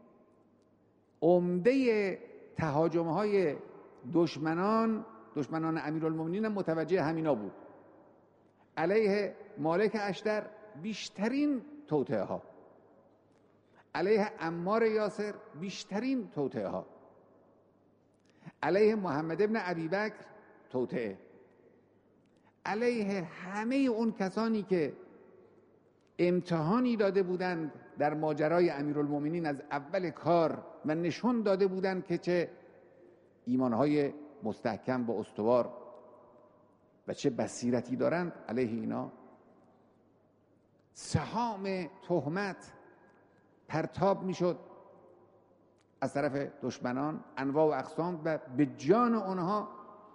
عمده تهاجم های دشمنان امیرالمومنین هم متوجه همینا بود. علیه مالک اشتر بیشترین توطئه ها، علیه عمار یاسر بیشترین توطئه ها، علیه محمد ابن ابی بکر توطئه، علیه همه اون کسانی که امتحانی داده بودند در ماجرای امیرالمومنین از اول کار و نشون داده بودند که چه ایمانهای مستحکم و استوار و چه بصیرتی دارند، علیه اینا سهام تهمت پرتاب میشد از طرف دشمنان، انواع و اقسام، و به جان اونها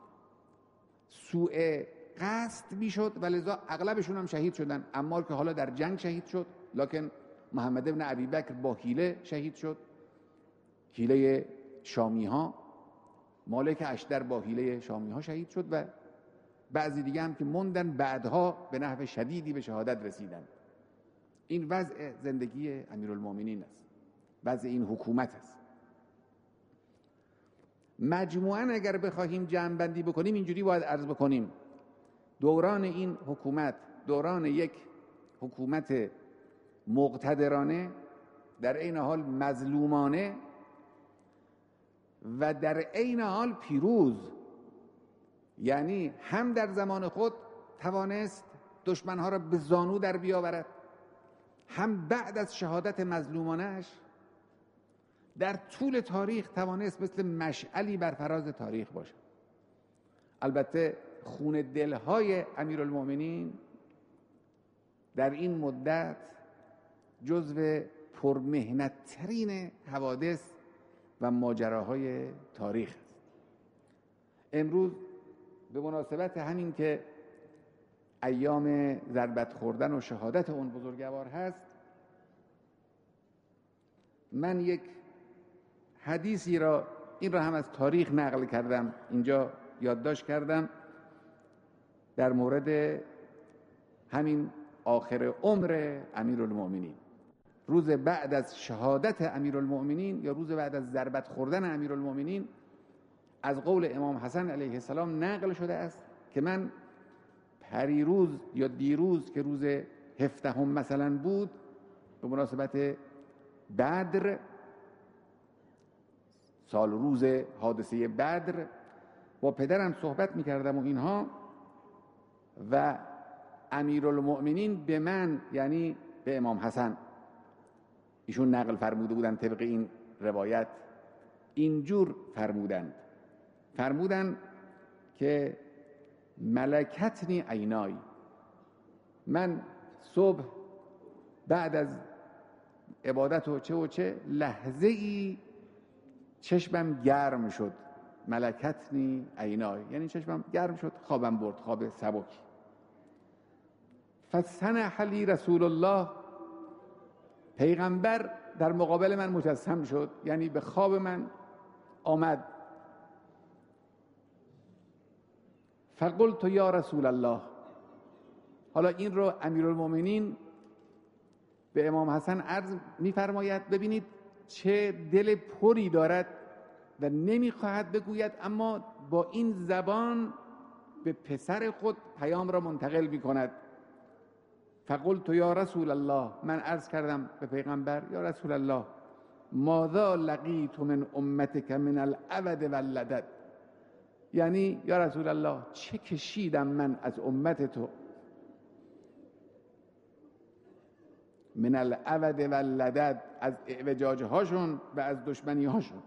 سوء قصد میشد و لذا اغلبشون هم شهید شدن. عمار که حالا در جنگ شهید شد، لکن محمد ابن ابی بکر با حیله شهید شد، حیله شامی ها. مالک اشتر با حیله شامی ها شهید شد و بعضی دیگه هم که موندن بعدها به نحو شدیدی به شهادت رسیدن. این وضع زندگی امیرالمومنین است، وضع این حکومت است. مجموعاً اگر بخواهیم جمع‌بندی بکنیم اینجوری باید عرض بکنیم: دوران این حکومت دوران یک حکومت مقتدرانه، در عین حال مظلومانه و در عین حال پیروز. یعنی هم در زمان خود توانست دشمنها را به زانو در بیاورد، هم بعد از شهادت مظلومانش در طول تاریخ توانست مثل مشعلی بر فراز تاریخ باشد. البته خون دلهای امیرالمومنین در این مدت جزو پرمهنت‌ترین حوادث و ماجراهای تاریخ است. امروز به مناسبت همین که ایام ضربت خوردن و شهادت اون بزرگوار هست، من یک حدیثی را، این را هم از تاریخ نقل کردم، اینجا یادداشت کردم، در مورد همین آخر عمر امیرالمومنین، روز بعد از شهادت امیرالمومنین یا روز بعد از ضربت خوردن امیرالمومنین، از قول امام حسن علیه السلام نقل شده است که من پریروز یا دیروز که روز 17 مثلا بود، به مناسبت بدر، سال روز حادثه بدر، با پدرم صحبت میکردم و اینها، و امیرالمؤمنین به من، یعنی به امام حسن، ایشون نقل فرموده بودن طبق این روایت، اینجور فرمودن که ملکتنی عینای، من صبح بعد از عبادت و چه لحظه ای چشمم گرم شد. ملکتنی عینای یعنی چشمم گرم شد، خوابم برد، خواب سبک. فسنح لی رسول الله پیغمبر در مقابل من مجسم شد، یعنی به خواب من آمد. فقلت یا رسول الله. حالا این رو امیرالمومنین به امام حسن عرض می‌فرماید ببینید چه دل پری دارد و نمی‌خواهد بگوید، اما با این زبان به پسر خود پیام را منتقل می‌کند. فقلت یا رسول الله، من عرض کردم به پیغمبر یا رسول الله، ماذا لقیت من امتک من العود واللدد، یعنی یا رسول الله چه کشیدم من از امت تو، من العود واللدد، از اعوجاج هاشون و از دشمنی هاشون.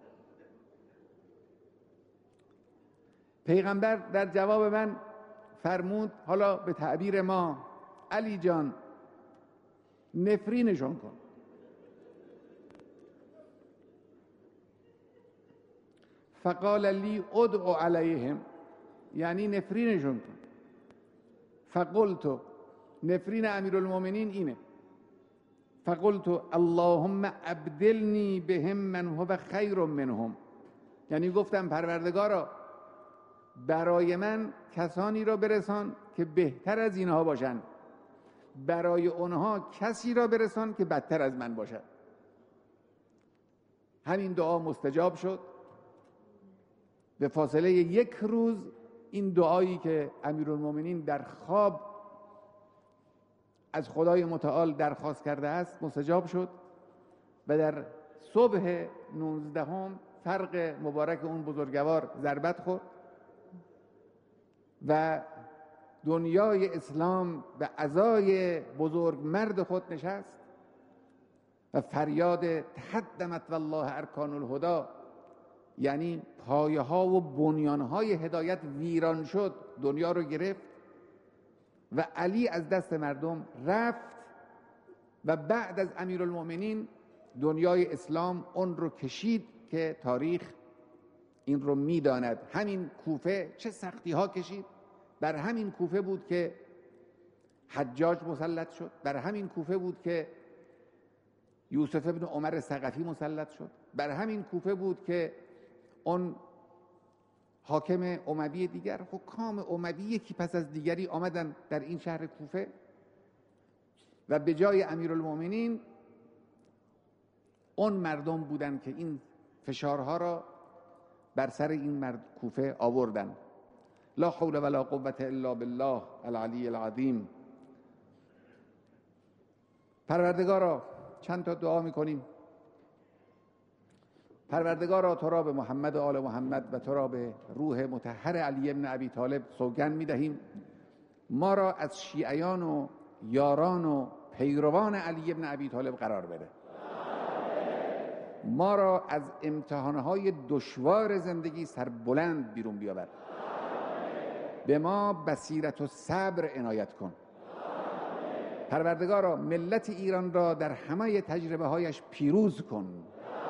پیغمبر در جواب من فرمود حالا به تعبیر ما علی جان نفرینشون کن. فقال لی ادعو علیهم، یعنی نفرینشون کن. فقلت، نفرین امیرالمومنین اینه، فقلت اللهم ابدلنی بهم من هو خیر منهم، یعنی گفتم پروردگارا برای من کسانی را برسان که بهتر از اینها باشند، برای اونها کسی را برسان که بدتر از من باشد. همین دعا مستجاب شد. به فاصله 1 روز این دعایی که امیرالمومنین در خواب از خدای متعال درخواست کرده است مستجاب شد و در صبح 19 فرق مبارک اون بزرگوار ضربت خورد و دنیای اسلام به عزای بزرگ مرد خود نشست و فریاد تهدمت والله ارکان الهدی، یعنی پایه ها و بنیان های هدایت ویران شد، دنیا رو گرفت و علی از دست مردم رفت و بعد از امیرالمومنین دنیای اسلام اون رو کشید که تاریخ این رو میداند. همین کوفه چه سختی ها کشید، بر همین کوفه بود که حجاج مسلط شد، بر همین کوفه بود که یوسف ابن عمر ثقفی مسلط شد، بر همین کوفه بود که اون حاکم اموی دیگر، حکام اموی یکی پس از دیگری آمدن در این شهر کوفه و به جای امیرالمومنین اون مردم بودن که این فشارها را بر سر این کوفه آوردن. لا حول ولا قوة الا بالله العلی العظیم. پروردگارا چند تا دعا میکنیم. پروردگارا تو را به محمد و آل محمد و تو را به روح مطهر علی ابن ابی طالب سوگند میدهیم ما را از شیعیان و یاران و پیروان علی ابن ابی طالب قرار بده. ما را از امتحانهای دشوار زندگی سربلند بیرون بیاور. به ما بصیرت و صبر عنایت کن. پروردگارا ملت ایران را در همه تجربه هایش پیروز کن.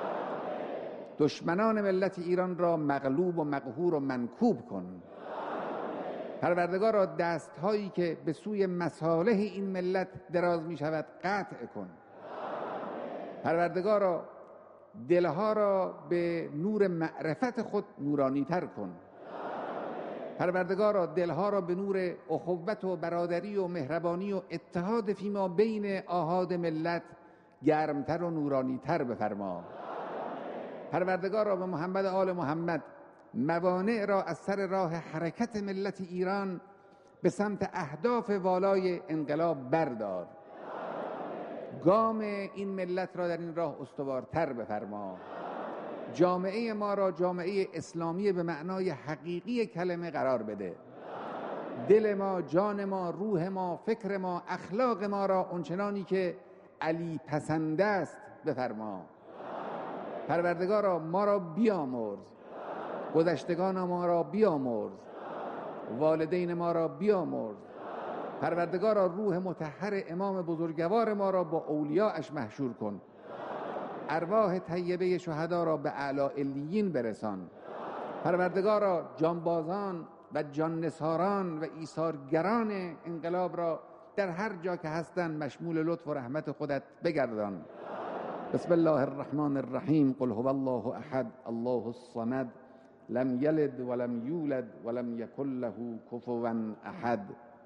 دشمنان ملت ایران را مغلوب و مقهور و منکوب کن. پروردگارا دست هایی که به سوی مصالح این ملت دراز می شود قطع کن. پروردگارا دلها را به نور معرفت خود نورانی تر کن. پروردگارا دلها را به نور اخوت و برادری و مهربانی و اتحاد فیما بین آحاد ملت گرمتر و نورانی تر بفرما. پروردگارا به محمد آل محمد موانع را از سر راه حرکت ملت ایران به سمت اهداف والای انقلاب بردار. گام این ملت را در این راه استوارتر بفرما. جامعه ما را جامعه اسلامی به معنای حقیقی کلمه قرار بده. دل ما، جان ما، روح ما، فکر ما، اخلاق ما را اونچنانی که علی پسند است بفرما. پروردگارا ما را بیامرز، گذشتگان ما را بیامرز، والدین ما را بیامرز. پروردگارا روح مطهر امام بزرگوار ما را با اولیاءش محشور کن. ارواح طیبه شهدا را به اعلی علیین برسان. پروردگارا جانبازان و جاننثاران و ایثارگران انقلاب را در هر جا که هستن مشمول لطف و رحمت خودت بگردان. بسم الله الرحمن الرحیم. قل هو الله احد الله الصمد لم یلد ولم یولد ولم یکن له کفوا احد.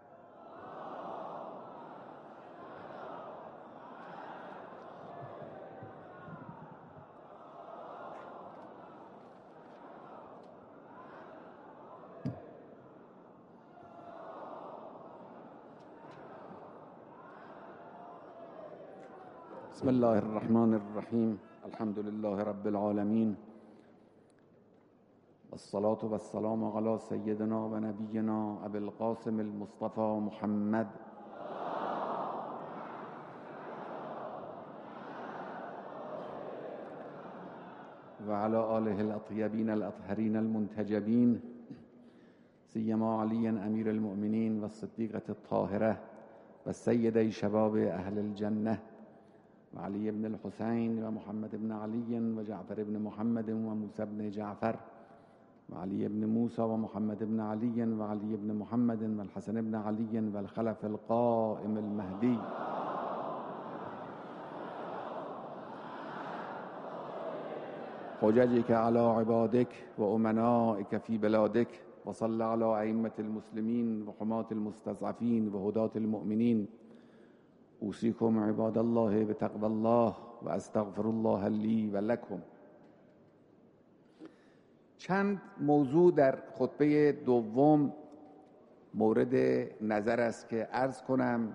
بسم الله الرحمن الرحیم. الحمد لله رب العالمین والصلاة والسلام على سیدنا و نبینا ابی القاسم المصطفى محمد و علی آله الاطیبین الاطهرین المنتجبین سیما علی امیر المؤمنین و الصدیقة الطاهرة و سیدی شباب اهل الجنه و علی بن الحسین و محمد بن علی و جعفر بن محمد و موسی بن جعفر و علی بن موسی و محمد بن علی و علی بن محمد و الحسن بن علی و الخلف القائم المهدی. حججك على عبادك وأمنائك في بلادك وصل على أئمة المسلمين وحماة المستضعفين وهداة المؤمنين. اوصیکم عباد الله بتقوى الله و استغفر الله لی و لکم. چند موضوع در خطبه دوم مورد نظر است که عرض کنم.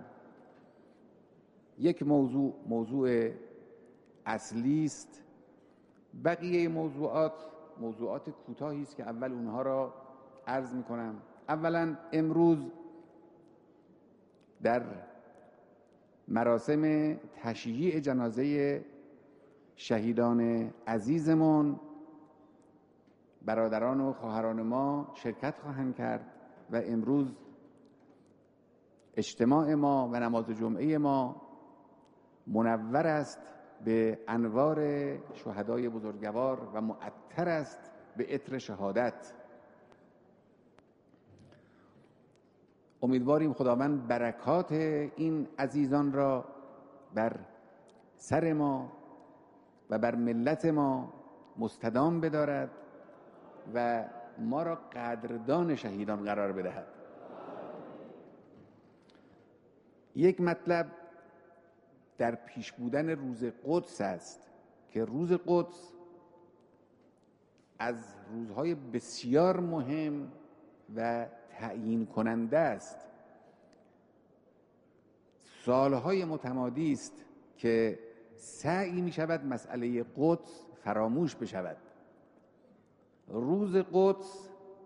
یک موضوع اصلی است. بقیه موضوعات کوتاهی است که اول اونها را عرض می کنم. اولا امروز در مراسم تشییع جنازه شهیدان عزیزمون برادران و خواهران ما شرکت خواهند کرد و امروز اجتماع ما و نماز جمعه ما منور است به انوار شهدای بزرگوار و معطر است به عطر شهادت. امیدواریم خداوند برکات این عزیزان را بر سر ما و بر ملت ما مستدام بدارد و ما را قدردان شهیدان قرار بدهد. یک مطلب در پیش بودن روز قدس است که روز قدس از روزهای بسیار مهم و تعیین کننده است. سالهای متمادی است که سعی می شود مسئله قدس فراموش بشود. روز قدس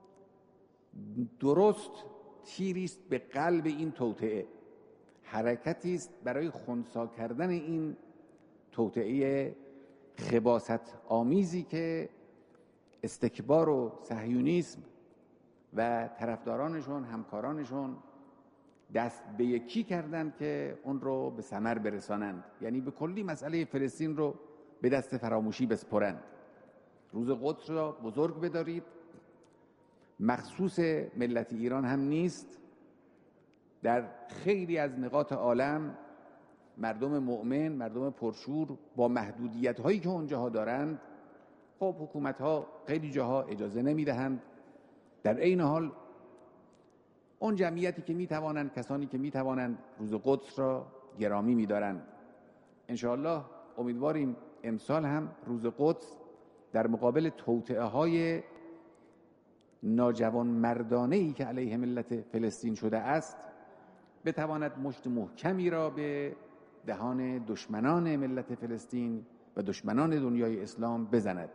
درست تیری است به قلب این توطئه، حرکتی است برای خنثی کردن این توطئه خباثت آمیزی که استکبار و صهیونیسم و طرفدارانشون، همکارانشون دست به یکی کردند که اون رو به ثمر برسانند، یعنی به کلی مسئله فلسطین رو به دست فراموشی بسپرند. روز قدس را بزرگ بدارید. مخصوص ملت ایران هم نیست. در خیلی از نقاط عالم مردم مؤمن، مردم پرشور با محدودیت هایی که اونجاها دارند، خب حکومت ها خیلی جاها اجازه نمیدهند. در این حال اون جمعیتی که میتوانند، کسانی که میتوانند روز قدس را گرامی میدارند. انشاءالله امیدواریم امسال هم روز قدس در مقابل توطئه های ناجوان مردانه ای که علیه ملت فلسطین شده است بتواند مشت محکمی را به دهان دشمنان ملت فلسطین و دشمنان دنیای اسلام بزند.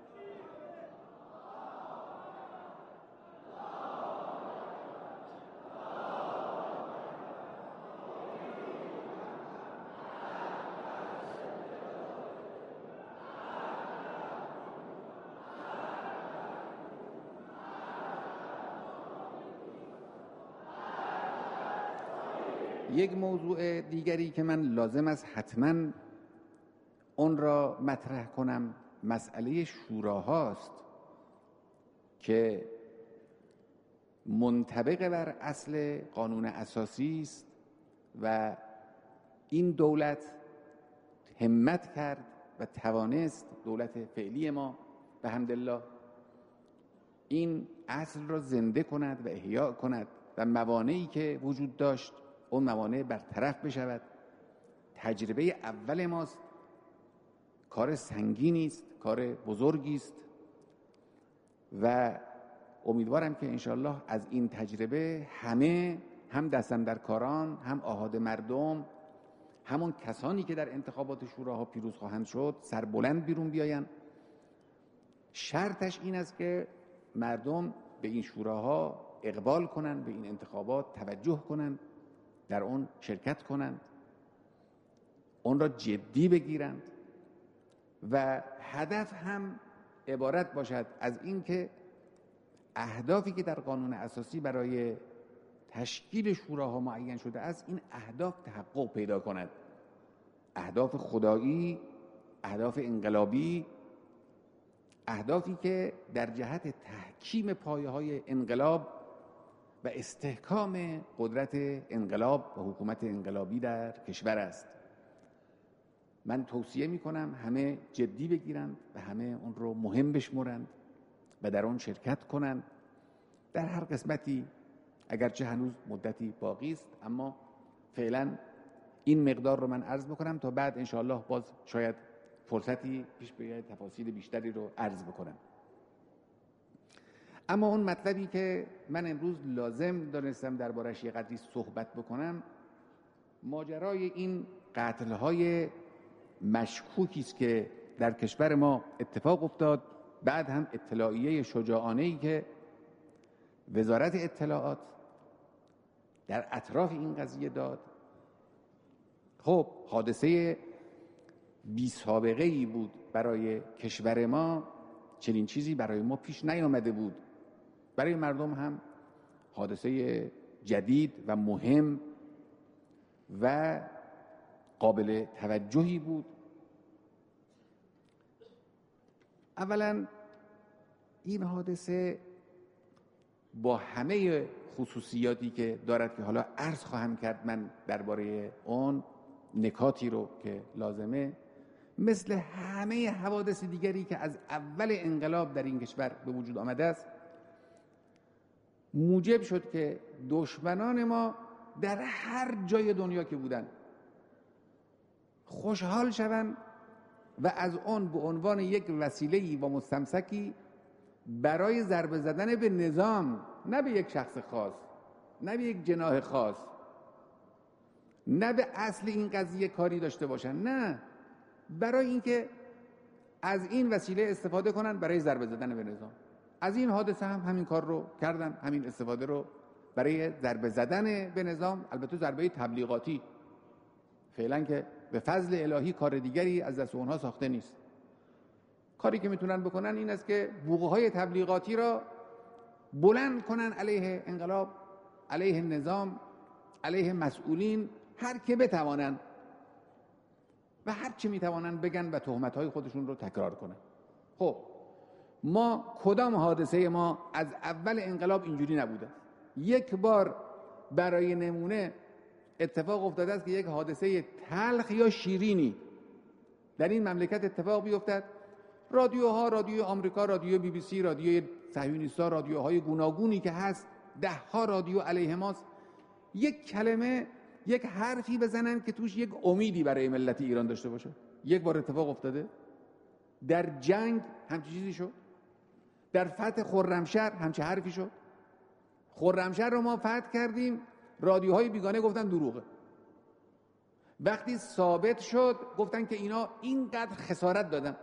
یک موضوع دیگری که من لازم است حتما اون را مطرح کنم مسئله شوراهاست که منطبق بر اصل قانون اساسی است و این دولت همت کرد و توانست، دولت فعلی ما به حمدالله، این اصل را زنده کند و احیا کند و موانعی که وجود داشت اون موانع برطرف بشود. تجربه اول ماست، کار سنگینی است، کار بزرگی است و امیدوارم که انشالله از این تجربه همه، هم دستاندرکاران، هم آحاد مردم، همون کسانی که در انتخابات شوراها پیروز خواهند شد، سربلند بیرون بیاین. شرطش این است که مردم به این شوراها اقبال کنند، به این انتخابات توجه کنند، در اون شرکت کنند، اون را جدی بگیرند و هدف هم عبارت باشد از این که اهدافی که در قانون اساسی برای تشکیل شوراها معین شده است، این اهداف تحقق پیدا کند. اهداف خدایی، اهداف انقلابی، اهدافی که در جهت تحکیم پایه‌های انقلاب و استحکام قدرت انقلاب و حکومت انقلابی در کشور است. من توصیه می‌کنم همه جدی بگیرند و همه اون رو مهم بشمرند و در اون شرکت کنند. در هر قسمتی، اگرچه هنوز مدتی باقی است، اما فعلا این مقدار رو من عرض بکنم تا بعد انشاءالله باز شاید فرصتی پیش بیاید تفاصیل بیشتری رو عرض بکنم. اما اون مطلبی که من امروز لازم دانستم دربارش یه قدری صحبت بکنم، ماجرای این قتل‌های مشکوکی است که در کشور ما اتفاق افتاد، بعد هم اطلاعیه شجاعانه‌ای که وزارت اطلاعات در اطراف این قضیه داد. خب حادثه بی سابقه ای بود برای کشور ما، چنین چیزی برای ما پیش نیامده بود. برای مردم هم حادثه جدید و مهم و قابل توجهی بود. اولا این حادثه با همه خصوصیاتی که دارد که حالا عرض خواهم کرد من درباره اون، نکاتی رو که لازمه، مثل همه حوادث دیگری که از اول انقلاب در این کشور به وجود آمده است، موجب شد که دشمنان ما در هر جای دنیا که بودن خوشحال شوند و از اون به عنوان یک وسیله‌ای و مستمسکی برای ضربه زدن به نظام، نه به یک شخص خاص، نه به یک جناح خاص، نه به اصل این قضیه کاری داشته باشن، نه، برای اینکه از این وسیله استفاده کنن برای ضربه زدن به نظام. از این حادثه هم همین کار رو کردن، همین استفاده رو برای ضربه زدن به نظام، البته ضربه تبلیغاتی، فعلا که به فضل الهی کار دیگری از دست اونها ساخته نیست. کاری که میتونن بکنن این است که بوقهای تبلیغاتی را بلند کنن علیه انقلاب، علیه نظام، علیه مسئولین، هر که بتوانن و هر چی میتوانن بگن و تهمت‌های خودشون رو تکرار کنن. خب ما کدام حادثه ما از اول انقلاب اینجوری نبوده؟ یک بار برای نمونه اتفاق افتاده است که یک حادثه تلخ یا شیرینی در این مملکت اتفاق بیفتد. رادیوها، رادیوی آمریکا، رادیو بی بی سی، رادیوی صهیونیست‌ها، رادیوهای گوناگونی که هست، 10 رادیو علیه ماست، یک کلمه، یک حرفی بزنن که توش یک امیدی برای ملت ایران داشته باشه. یک بار اتفاق افتاده. در جنگ همچین چیزی شد. در فتح خرمشهر همچین حرفی شد. خرمشهر رو ما فتح کردیم، رادیوهای بیگانه گفتن دروغه. وقتی ثابت شد گفتن که اینا اینقدر خسارت دادن.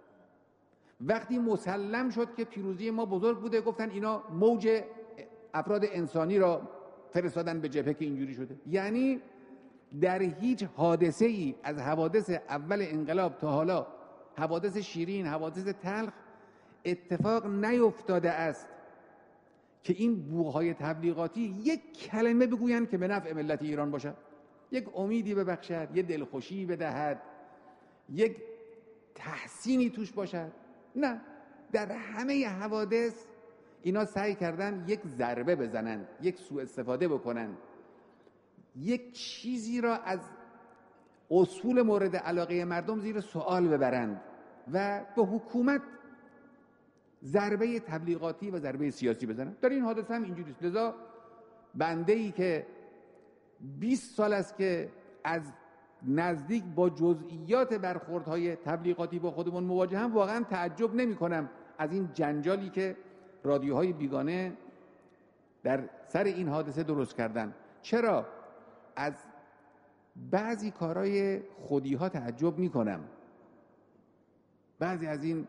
وقتی مسلم شد که پیروزی ما بزرگ بوده، گفتن اینا موج افراد انسانی را فرستادن به جبهه که اینجوری شده. یعنی در هیچ حادثه ای از حوادث اول انقلاب تا حالا، حوادث شیرین، حوادث تلخ، اتفاق نیفتاده است که این بوقهای تبلیغاتی یک کلمه بگوین که به نفع ملت ایران باشد، یک امیدی ببخشد، یک دلخوشی بدهد، یک تحسینی توش باشد. نه، در همه حوادث اینا سعی کردن یک ضربه بزنن، یک سوء استفاده بکنن، یک چیزی را از اصول مورد علاقه مردم زیر سوال ببرند و به حکومت ضربه تبلیغاتی و ضربه سیاسی بزنند. در این حادثه هم اینجوری است. لذا بنده‌ای که 20 سال است که از نزدیک با جزئیات برخوردهای تبلیغاتی با خودمون مواجهم، واقعا تعجب نمی کنم از این جنجالی که رادیوهای بیگانه در سر این حادثه درست کردن. چرا؟ از بعضی کارهای خودی ها تعجب می کنم. بعضی از این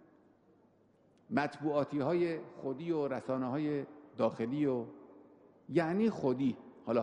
مطبوعاتی های خودی و رسانه های داخلی و یعنی خودی، حالا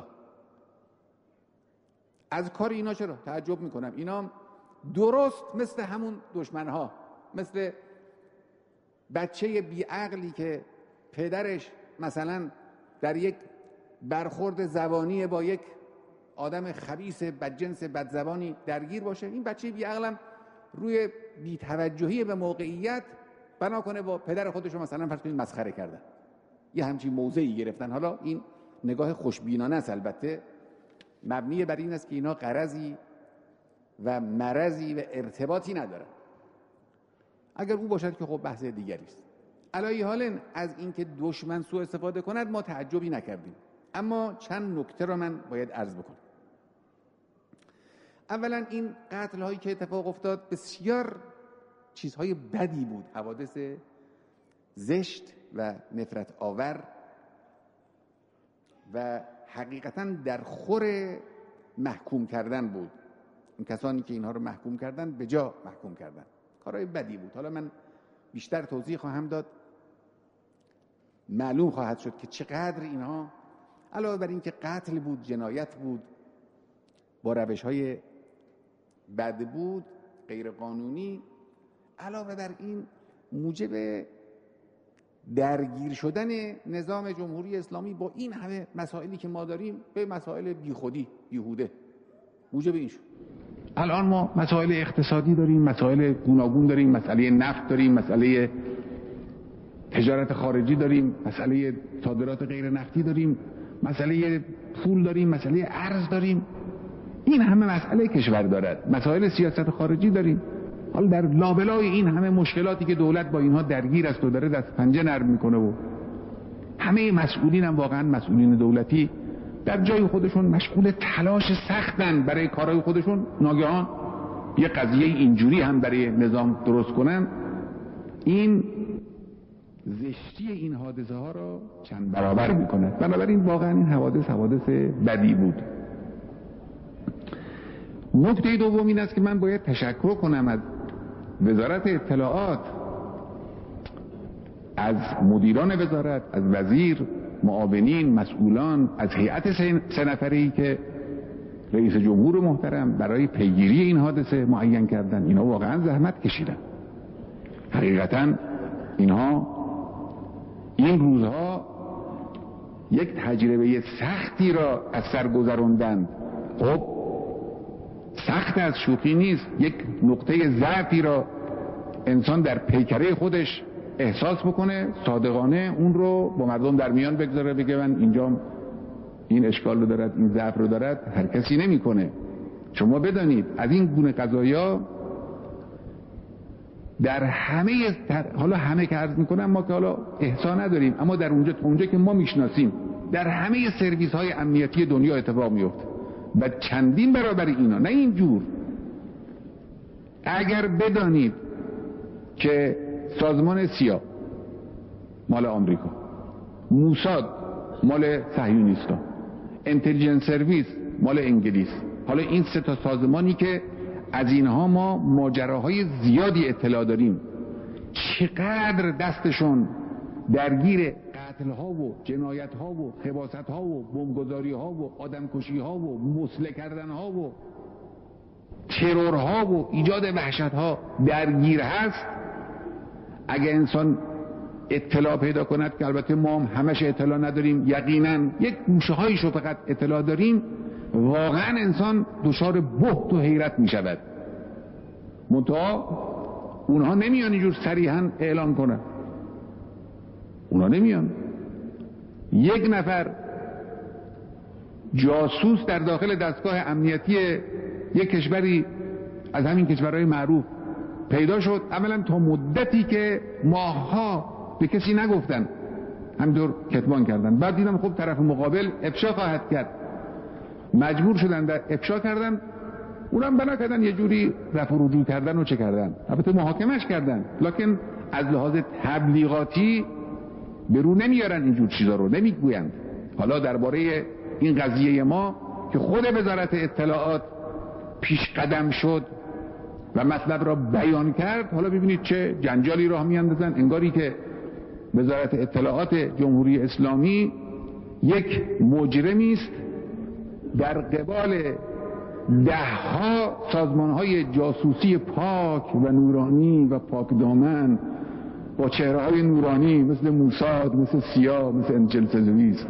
از کار اینا چرا تعجب می کنم؟ اینا درست مثل همون دشمنها، مثل بچه بیعقلی که پدرش مثلا در یک برخورد زبانی با یک آدم خبیث بدجنس بدزبانی درگیر باشه، این بچه بیعقلم روی بی‌توجهی به موقعیت بنا کنه با پدر خودشو مثلا فرض کنید مسخره کردن، یه همچین موضعی گرفتن. حالا این نگاه خوشبینانه است، البته مبنی بر این است که اینا غرضی و مرضی و ارتباطی ندارن. اگر او باشد که خب بحث دیگری است. علی حال از اینکه دشمن سوء استفاده کند ما تعجبی نکردیم، اما چند نکته را من باید عرض بکنم. اولا این قتل هایی که اتفاق افتاد بسیار چیزهای بدی بود، حوادث زشت و نفرت آور و حقیقتا در خور محکوم کردن بود. این کسانی که اینها رو محکوم کردن به جا محکوم کردن، کارهای بدی بود. حالا من بیشتر توضیح خواهم داد، معلوم خواهد شد که چقدر اینها علاوه بر این که قتل بود، جنایت بود، با روش‌های بد بود، غیر قانونی، علاوه بر این موجب درگیر شدن نظام جمهوری اسلامی با این همه مسائلی که ما داریم به مسائل بیخودی بیهوده موجب این شد. الان ما مسائل اقتصادی داریم، مسائل گوناگون داریم، مسئله نفت داریم، مسئله تجارت خارجی داریم، مسئله صادرات غیر نفتی داریم، مسئله پول داریم، مسئله ارز داریم. این همه مسئله کشور دارد، مسائل سیاست خارجی داریم. حالا در لابلای این همه مشکلاتی که دولت با اینها درگیر است و داره دست پنجه نرم میکنه و همه مسئولین هم واقعا مسئولین دولتی در جای خودشون مشغول تلاش سختن برای کارهای خودشون، ناگهان یه قضیه اینجوری هم برای نظام درست کنن، این زشتی این حادثه ها را چند برابر میکنه. بنابراین واقعا این حوادث بدی بود. نکته دوم این است که من باید تشکر کنم از وزارت اطلاعات، از مدیران وزارت، از وزیر، معاونین، مسئولان، از هیئت 3 نفره‌ای که رئیس جمهور محترم برای پیگیری این حادثه معین کردن. اینا واقعا زحمت کشیدن. حقیقتا اینها این روزها یک تجربه سختی را از سر گذراندند. خب سخت از شوخی نیست. یک نقطه ضعفی را انسان در پیکره خودش احساس بکنه، صادقانه اون رو با مردم در میان بگذاره، بگه من اینجا این اشکال رو دارد، این ضعف رو دارد. هر کسی نمیکنه. شما بدانید از این گونه قضایا در حالا همه که عرض میکنم ما که حالا احسا نداریم، اما در اونجا که ما میشناسیم در همه سرویس های امنیتی دنیا اتفاق میفته و چندین برابر اینا. نه اینجور. اگر بدانید که سازمان سیا مال آمریکا، موساد مال صهیونیستا، اینتلیجنس سرویس مال انگلیس، حالا این 3 تا سازمانی که از اینها ما ماجراهای زیادی اطلاع داریم، چقدر دستشون درگیر قتل ها و جنایت ها و خباثت ها و بمبگذاری ها و آدمکشی ها و مسله کردن ها و ترور ها و ایجاد وحشت ها درگیر هست. اگه انسان اطلاع پیدا کند، که البته ما هم همش اطلاع نداریم، یقینا یک گوشه هایشو فقط اطلاع داریم، واقعا انسان دچار بهت و حیرت می شود. منتها اونها نمیان اینجور صریحا اعلان کنن. اونها نمیان. یک نفر جاسوس در داخل دستگاه امنیتی یک کشوری از همین کشورهای معروف پیدا شد. اولا تا مدتی که ماهها به کسی نگفتن، همینطور کتمان کردن. بعد دیدن خب طرف مقابل افشا خواهد کرد، مجبور شدن در افشا کردن. اونم بنا کردن یه جوری رفع و رجوع کردن و چه کردن، البته محاکمش کردن، لکن از لحاظ تبلیغاتی به رو نمیارن اینجور چیزا رو، نمیگویند. حالا درباره این قضیه ما که خود وزارت اطلاعات پیش قدم شد و مطلب را بیان کرد، حالا ببینید چه جنجالی راه میاندازن، انگاری که وزارت اطلاعات جمهوری اسلامی یک مجرمی است در قبال دهها سازمان‌های جاسوسی پاک و نورانی و پاک دامن با چهره‌های نورانی مثل موساد، مثل سیا، مثل انجل سزویز.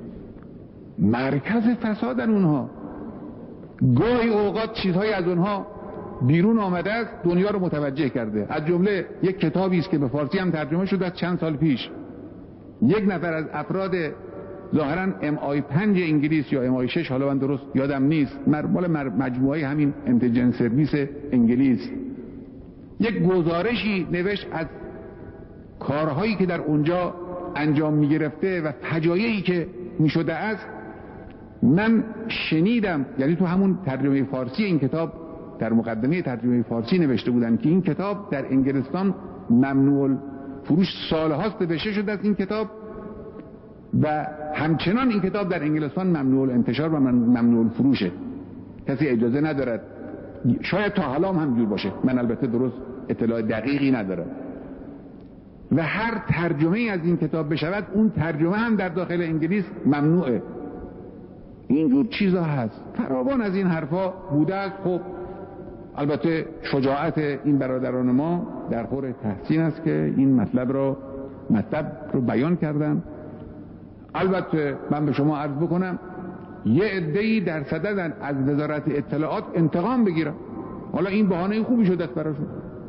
مرکز فسادن اونها. گاهی اوقات چیزهایی از اونها بیرون آمده است، دنیا رو متوجه کرده. از جمله یک کتابی است که به فارسی هم ترجمه شده از چند سال پیش. یک نفر از افراد ظاهراً MI5 انگلیس یا MI6، حالا من درست یادم نیست، مال مجموعه همین انتلیجنس سرویس انگلیس، یک گزارشی نوشت از کارهایی که در اونجا انجام میگرفته و فجایعی که میشده است. من شنیدم، یعنی تو همون ترجمه فارسی این کتاب، در مقدمه ترجمه فارسی نوشته بودن که این کتاب در انگلستان ممنوع فروش سالهاست نوشته شده از این کتاب و همچنان این کتاب در انگلستان ممنوع انتشار و ممنوع فروشه، کسی اجازه ندارد. شاید تا حالا هم همینجور باشه، من البته درست اطلاع دقیقی ندارم. و هر ترجمه از این کتاب بشود، اون ترجمه هم در داخل انگلیس ممنوعه. اینجور چیزا هست، فراوان از این حرفا بوده است. خب البته شجاعت این برادران ما در خور تحسین است که این مطلب رو بیان کردن. البته من به شما عرض بکنم یه عده‌ای در صددن از وزارت اطلاعات انتقام بگیرن. حالا این بهانه خوبی شده است براشون.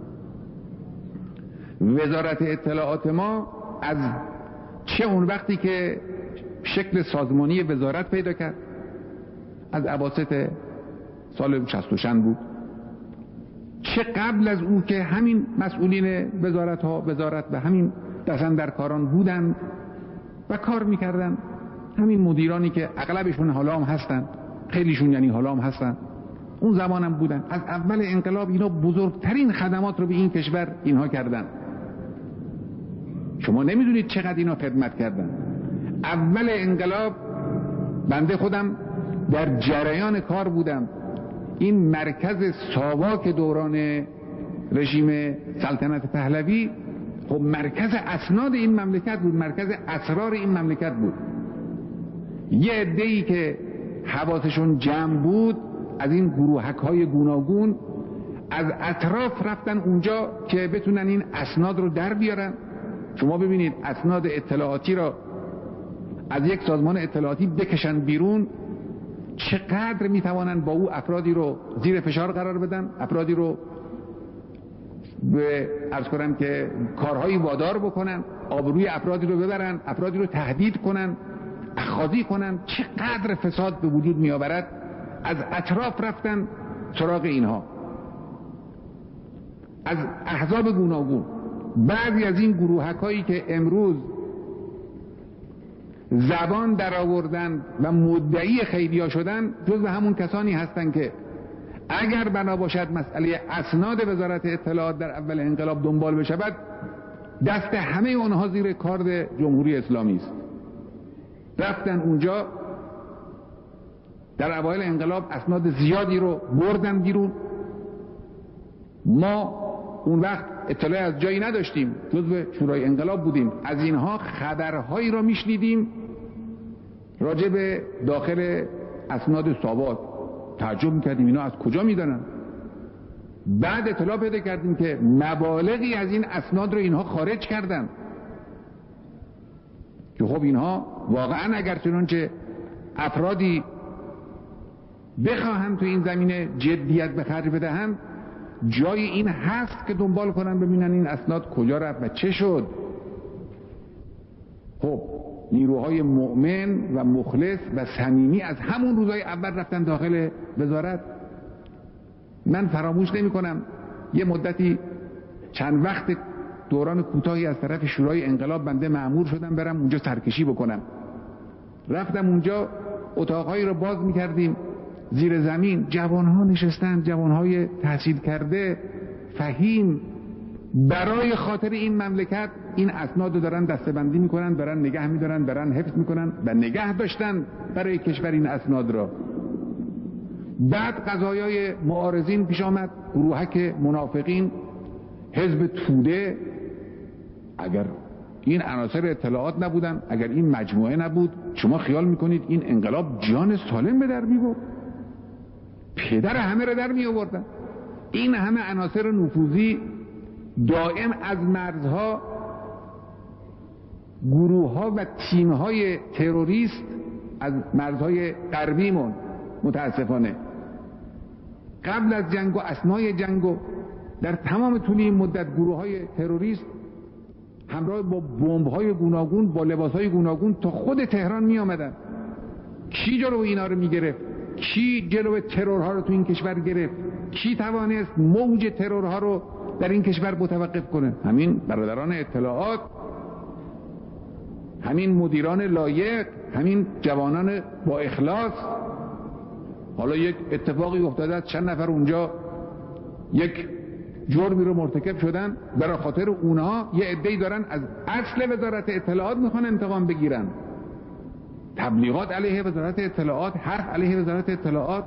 وزارت اطلاعات ما از چه اون وقتی که شکل سازمانی وزارت پیدا کرد، از اواسط سال 66 بود، چه قبل از او که همین مسئولین وزارت و همین دستاندرکاران بودن و کار میکردن، همین مدیرانی که اغلبشون حالا هم هستن، خیلیشون یعنی حالا هم هستن، اون زمان هم بودن. از اول انقلاب اینا بزرگترین خدمات رو به این کشور اینها کردن. شما نمیدونید چقدر اینا خدمت کردن. اول انقلاب بنده خودم در جریان کار بودم. این مرکز ساواک دوران رژیم سلطنت پهلوی خب مرکز اسناد این مملکت بود، مرکز اسرار این مملکت بود. یه عده‌ای که حواسشون جمع بود از این گروهک‌های گوناگون از اطراف رفتن اونجا که بتونن این اسناد رو در بیارن. شما ببینید اسناد اطلاعاتی را از یک سازمان اطلاعاتی بکشن بیرون، چقدر میتوانن با او افرادی رو زیر فشار قرار بدن، افرادی رو به عرض کنم که کارهایی وادار بکنن، آبروی افرادی رو ببرن، افرادی رو تهدید کنن، اخاذی کنن، چقدر فساد به وجود میآورد. از اطراف رفتن سراغ اینها، از احزاب گوناگون. بعضی از این گروهکایی که امروز زبان در آوردن و مدعی خیلیا شدن، جزو همون کسانی هستند که اگر بنا باشد مسئله اسناد وزارت اطلاعات در اول انقلاب دنبال بشود، دست همه اونها زیر کارد جمهوری اسلامی است. رفتن اونجا در اوایل انقلاب اسناد زیادی رو بردن بیرون. ما اون وقت اطلاع از جایی نداشتیم، جزو شورای انقلاب بودیم، از اینها خبرهایی را میشنیدیم راجع به داخل اسناد ساواک. تعجب میکردیم اینا از کجا میدانن. بعد اطلاع پیدا کردیم که مبالغی از این اسناد رو اینها خارج کردن که خب اینها واقعا اگر چنانچه افرادی بخواهند تو این زمینه جدیت به خرج بدهند، جای این هست که دنبال کنن ببینن این اسناد کجا رفت و چه شد. خب نیروهای مؤمن و مخلص و صمیمی از همون روزهای اول رفتن داخل وزارت. من فراموش نمی کنم یه مدتی چند وقت دوران کوتاهی از طرف شورای انقلاب بنده مأمور شدم برم اونجا سرکشی بکنم. رفتم اونجا، اتاقهایی رو باز میکردیم، زیر زمین جوانها نشستن، جوانهای تحصیل کرده، فهیم، برای خاطر این مملکت این اسناد رو دارن دسته‌بندی میکنن، دارن نگه میدارن، دارن حفظ میکنن و نگه داشتن برای کشور این اسناد را. بعد قضایای معارضین پیش آمد، گروهک منافقین، حزب توده. اگر این عناصر اطلاعات نبودن، اگر این مجموعه نبود، شما خیال میکنید این انقلاب جان سالم به در میبرد؟ پدر همه رو در می آوردن. این همه عناصر نفوذی دائم از مرزها، گروه‌ها و تیم‌های تروریست از مرزهای غربیمون متاسفانه قبل از جنگ و اثنای جنگ و در تمام طول این مدت گروه‌های تروریست همراه با بمب‌های گوناگون، با لباس‌های گوناگون تا خود تهران می آمدن. کی جلو اینا رو می‌گرفت؟ کی جلو ترورها رو تو این کشور گرفت؟ کی توانست موج ترورها رو در این کشور متوقف کنه؟ همین برادران اطلاعات، همین مدیران لایق، همین جوانان با اخلاص. حالا یک اتفاقی افتاده است، چند نفر اونجا یک جرمی رو مرتکب شدن، برای خاطر اونها یه عده‌ای دارن از اصل وزارت اطلاعات میخوان انتقام بگیرن. تبلیغات علیه وزارت اطلاعات، حرف علیه وزارت اطلاعات.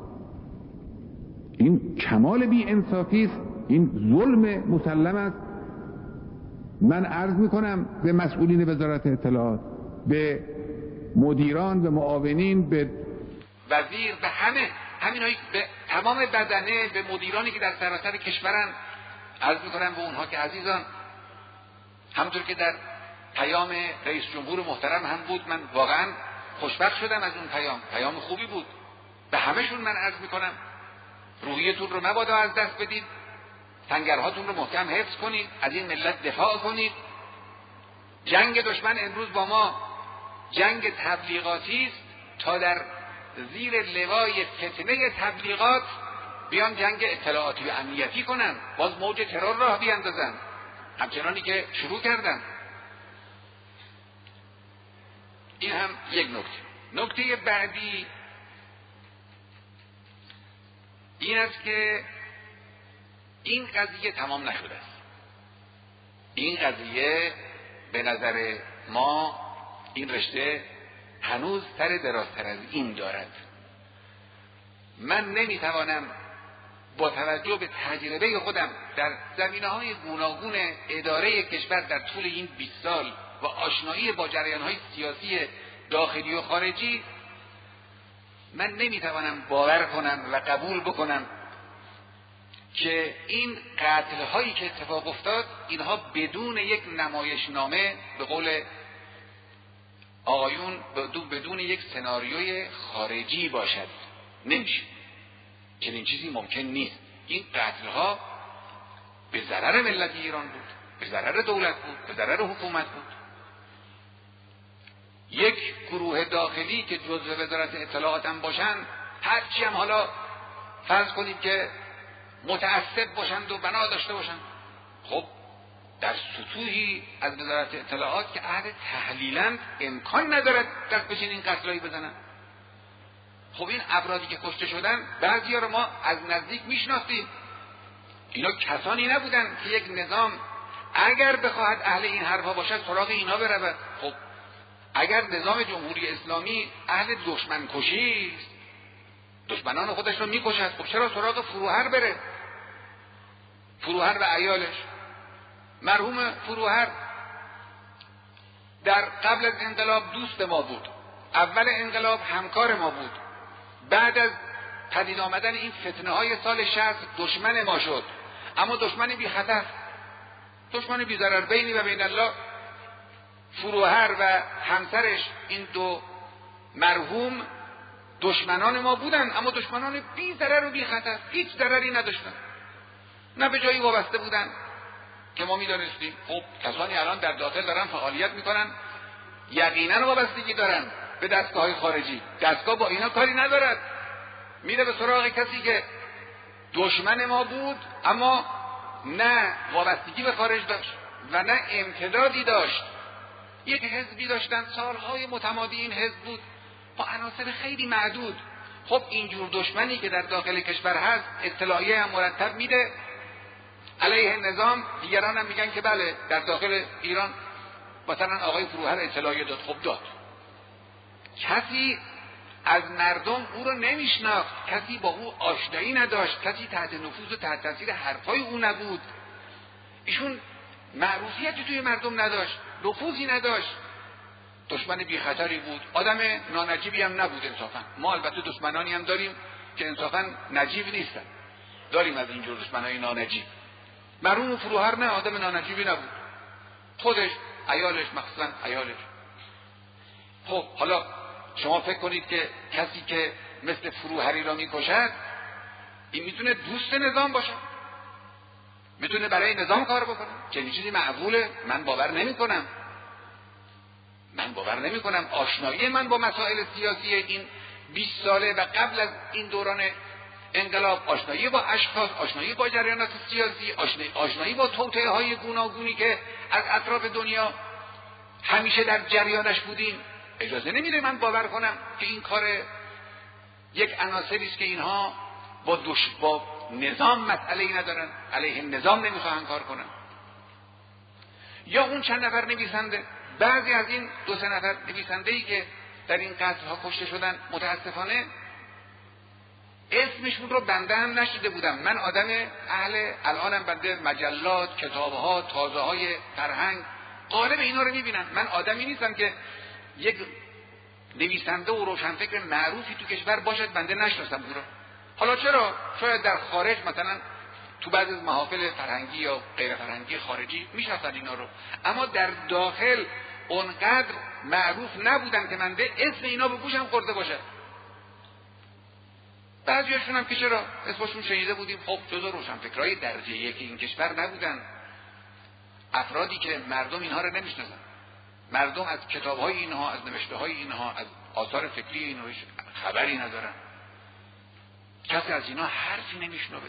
این کمال بی انصافی است، این ظلم مسلم است. من عرض میکنم به مسئولین وزارت اطلاعات، به مدیران، به معاونین، به وزیر، به همینایی، به تمام بدنه، به مدیرانی که در سراسر کشورن، عرض میکنم به اونها که عزیزان، همونطور که در پیام رئیس جمهور محترم هم بود، من واقعا خوشبخت شدم از اون پیام خوبی بود. به همشون من عرض میکنم روحیتون رو مبادا از دست بدید، سنگرهاتون رو محکم حفظ کنید، از این ملت دفاع کنید. جنگ دشمن امروز با ما جنگ تبلیغاتی است تا در زیر لوای فتنه تبلیغات بیان جنگ اطلاعاتی و امنیتی کنن، باز موج ترور راه بیاندازن، همچنانی که شروع کردن. این هم یک نکته. نکته بعدی این است که این قضیه تمام نشده است. این قضیه به نظر ما، این رشته هنوز سر درازتر از این دارد. من نمیتوانم با توجه به تجربه خودم در زمینه‌های گوناگون اداره کشور در طول این 20 سال و آشنایی با جریان‌های سیاسی داخلی و خارجی، من نمیتوانم باور کنم و قبول بکنم که این قتل‌هایی که اتفاق افتاد، اینها بدون یک نمایشنامه، به قول آقایون، بدون یک سناریوی خارجی باشد. نمیشه، چنین چیزی ممکن نیست. این قتل‌ها به ضرر ملت ایران بود، به ضرر دولت بود، به ضرر حکومت بود. یک گروه داخلی که جزء وزارت اطلاعات هم باشن، هرچی هم حالا فرض کنید که متعصب باشند و بنا داشته باشند، خب در سطوحی از وزارت اطلاعات که اهل تحلیلند، امکان ندارد دست به چنین قتلایی بزنن. خب این افرادی که کشته شدن، بعضی‌ها رو ما از نزدیک میشناسیم. اینا کسانی نبودن که یک نظام اگر بخواهد اهل این حرفا باشد سراغ اینا برود. خب اگر نظام جمهوری اسلامی اهل دشمن کشی است، دشمنان خودش رو میکشد، خب چرا سراغ فروهر بره؟ فروهر و عیالش. مرحوم فروهر در قبل از انقلاب دوست ما بود، اول انقلاب همکار ما بود، بعد از پدید آمدن این فتنه های سال 60 دشمن ما شد، اما دشمن بی خطر، دشمن بی ضرر. بینی و بین الله فروهر و همسرش، این دو مرحوم دشمنان ما بودن، اما دشمنان بی ضرر و بی خطر، هیچ ضرری نداشتن، نه به جایی وابسته بودن که ما میدانستیم. خب کسانی الان در داخل دارن فعالیت میکنن، یقینا وابستگی دارن به دستگاه‌های خارجی. دستگاه با اینا کاری ندارد، میره به سراغ کسی که دشمن ما بود اما نه وابستگی به خارج داشت و نه امتدادی داشت. یک حزبی داشتن سالهای متمادی، این حزب بود با عناصر خیلی معدود. خب اینجور دشمنی که در داخل کشور هست اطلاعیه هم مرتب میده علیه نظام. دیگران هم میگن که بله در داخل ایران مثلا آقای فروهر اطلاعیه داد. خب داد. کسی از مردم او رو نمیشناخت، کسی با او آشنایی نداشت، کسی تحت نفوذ و تحت تاثیر حرفای او نبود. ایشون معروفیتی توی مردم نداشت، نفوذی نداشت، دشمن بی خطری بود، آدم نانجیبی هم نبود انصافا. ما البته دشمنانی هم داریم که انصافا نجیب نیستن، داریم از اینجور دشمنای نانجیب. مرحوم فروهر نه، آدم نانجیبی نبود، خودش، عیالش، مخصوصا عیالش. خب حالا شما فکر کنید که کسی که مثل فروهری را میکشد این میتونه دوست نظام باشه، میتونه برای نظام کار بکنه؟ چنین چیزی معقوله؟ من باور نمی کنم. آشنایی من با مسائل سیاسی این 20 ساله و قبل از این دوران انقلاب، آشنایی با اشخاص، آشنایی با جریانات سیاسی، آشنایی با توطئه های گوناگونی که از اطراف دنیا همیشه در جریانش بودیم، اجازه نمیده من باور کنم که این کار یک عناصری است که اینها با نظام مسئله‌ای ندارن، علیه نظام نمیخواهن کار کنن. یا اون چند نفر نویسنده، بعضی از این 2-3 نفر نویسنده‌ای که در این قتل‌ها کشته شدن متاسفانه اسمشون رو بنده هم نشیده بودم. من آدم الانم بنده مجلات، کتاب‌ها، تازه‌های فرهنگ غالب اینا رو میبینم. من آدمی نیستم که یک نویسنده و روشنفکر معروفی تو کشور باشد بنده نشناسم او رو. حالا چرا؟ شاید در خارج مثلا تو بعضی از محافل فرهنگی یا غیر فرهنگی خارجی میشناسن اینا رو، اما در داخل اونقدر معروف نبودن که من به اسم اینا به گوشم خورده باشه. بعضیاشون هم که چرا اسمشون شنیده بودیم، خب جزو روشنفکرای درجه یکی این کشور نبودن، افرادی که مردم اینها رو نمیشناسن. مردم از کتاب‌های اینها، از نوشته‌های اینها، از آثار فکری اینها خبری ندارن. کسی از اینا حرفی نمیشنوه،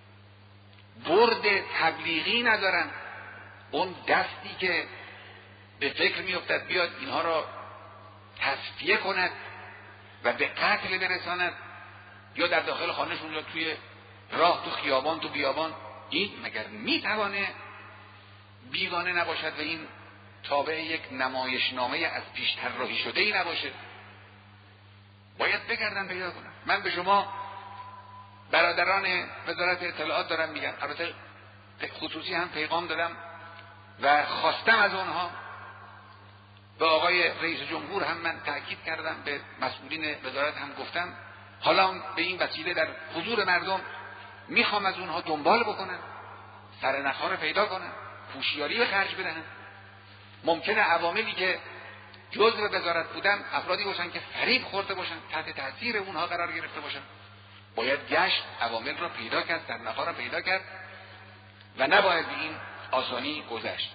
برد تبلیغی ندارن. اون دستی که به فکر میافتد بیاد اینها را تصفیه کند و به قتل برساند یا در داخل خانهشون یا توی راه، تو خیابان، تو بیابان، این مگر میتوانه بیگانه نباشد و این تابع یک نمایشنامه از پیش طراحی شده ای نباشه؟ باید بگردن پیدا کنن. من به شما برادران وزارت اطلاعات دارم میگم، البته خصوصی هم پیغام دادم و خواستم از اونها، به آقای رئیس جمهور هم من تأکید کردم، به مسئولین وزارت هم گفتم، حالا به این وسیله در حضور مردم میخوام از اونها دنبال بکنن، سرنخها رو پیدا کنن، هوشیاری به خرج بدن. ممکنه عواملی که جزء وزارت بودن افرادی باشن که فریب خورده باشن، تحت تاثیر اونها قرار گرفته باشن. باید گشت عوامل را پیدا کرد، سرنخها را پیدا کرد و نباید به این آسانی گذشت.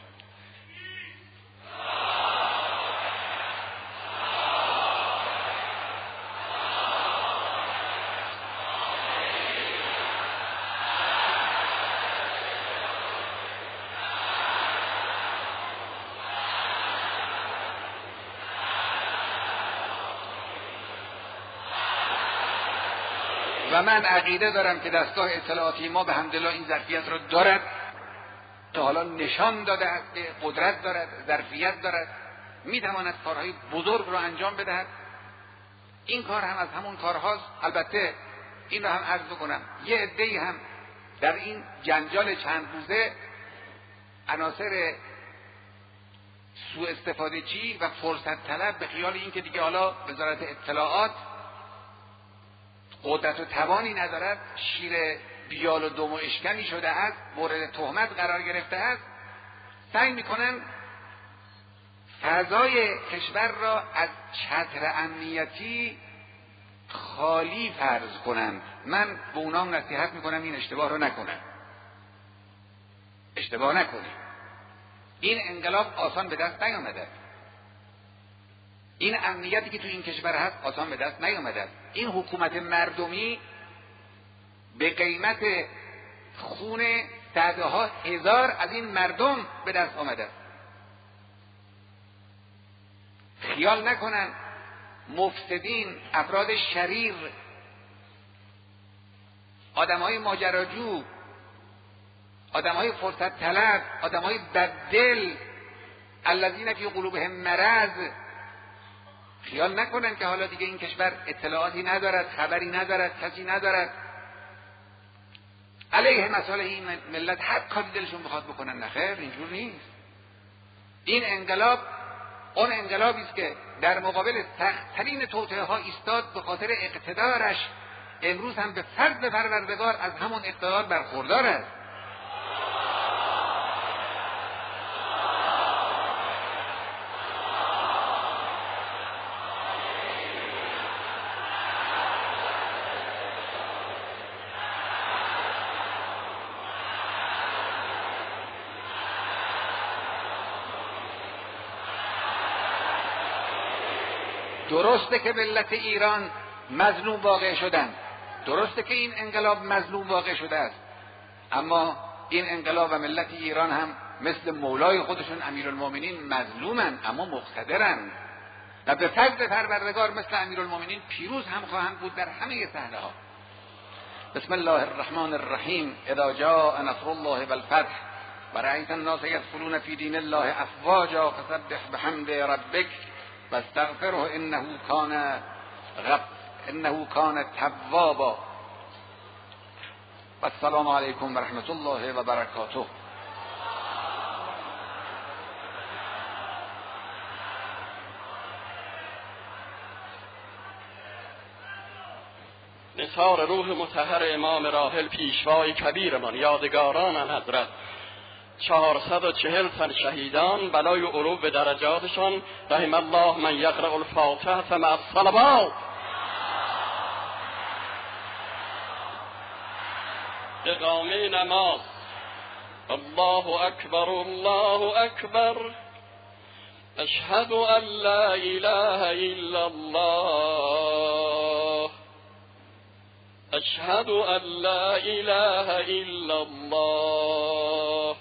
و من عقیده دارم که دستگاه اطلاعاتی ما به حمدالله این ظرفیت را دارد، تا حالا نشان داده است که قدرت دارد، ظرفیت دارد، میتواند کارهای بزرگ را انجام بدهد. این کار هم از همون کارهاست. البته این را هم عرض بکنم، یه عده‌ای هم در این جنجال چند روزه عناصر سوء استفاده چی و فرصت طلب به خیال این که دیگه حالا وزارت اطلاعات قدرت و توانی ندارد، شیر بیال و دم و اشکنی شده است، مورد تهمت قرار گرفته است، سعی میکنن فضای کشور را از چتر امنیتی خالی فرض کنند. من به اونام نصیحت میکنم این اشتباه رو نکنن. اشتباه نکنید. این انقلاب آسان به دست نیامده. این امنیتی که تو این کشور هست آسان به دست نیامده است. این حکومت مردمی به قیمت خون صدها هزار از این مردم به دست آمده است. خیال نکنن مفسدین، افراد شریر، آدمهای ماجراجو، آدمهای فرصت طلب، آدمهای بددل، الذین فی قلوبهم مرض، خیال نکنن که حالا دیگه این کشور اطلاعاتی ندارد، خبری ندارد، کسی ندارد، علیه مصالح این ملت هر کاری دلشون بخواد بکنن. نخیر، اینجور نیست. این انقلاب اون انقلابی است که در مقابل سخت‌ترین توطئه ها ایستاد، به خاطر اقتدارش امروز هم به فضل پروردگار از همون اقتدار برخوردار است. درسته که ملت ایران مظلوم واقع شدن، درسته که این انقلاب مظلوم واقع شده است، اما این انقلاب و ملت ایران هم مثل مولای خودشون امیرالمومنین مظلومن اما مقتدرن و به فضل پروردگار مثل امیرالمومنین پیروز هم خواهند بود در همه صحنه ها. بسم الله الرحمن الرحیم. اذا جاء نصر الله والفتح ورأیت الناس يدخلون في دین الله افواجا فسبح بحمد ربک واستغفره انه کان توابا. السلام علیکم و رحمت الله و برکاته. نثار روح مطهر امام راحل پیشوای کبیرمان، یادگاران حضرت 440 تن شهیدان، بلای علو به درجاتشان، رحم الله من یقرأ الفاتحه مع الصلوات. اقامه نماز. الله اکبر الله اکبر، اشهد ان لا اله الا الله، اشهد ان لا اله الا الله،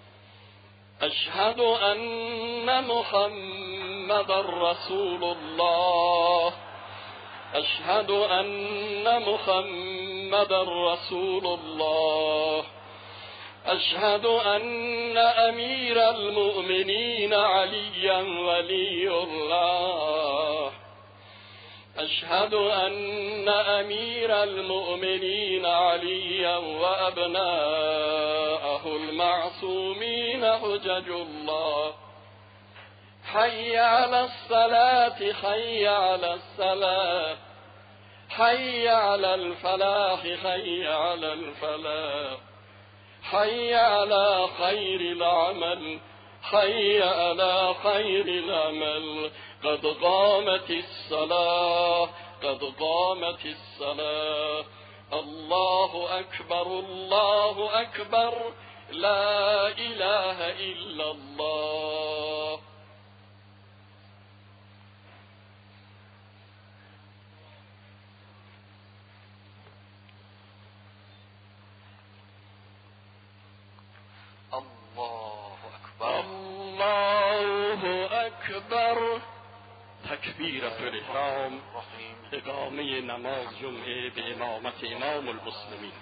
اشهد ان محمد رسول الله، اشهد ان محمد رسول الله، اشهد ان امیر المؤمنین علی ولی الله، اشهد ان امیر المؤمنین علی و ابناءه المعصومین حجج الله. حي على الصلاة، حي على الصلاة، حي على الفلاح، حي على الفلاح، حي على خير العمل، حي على خير العمل. قد قامت الصلاة، قد قامت الصلاة. الله أكبر الله أكبر، لا إله إلا الله. الله اکبر الله اکبر. تکبیرة الاحرام، اقامه نماز جمعه به امامت امام المسلمین.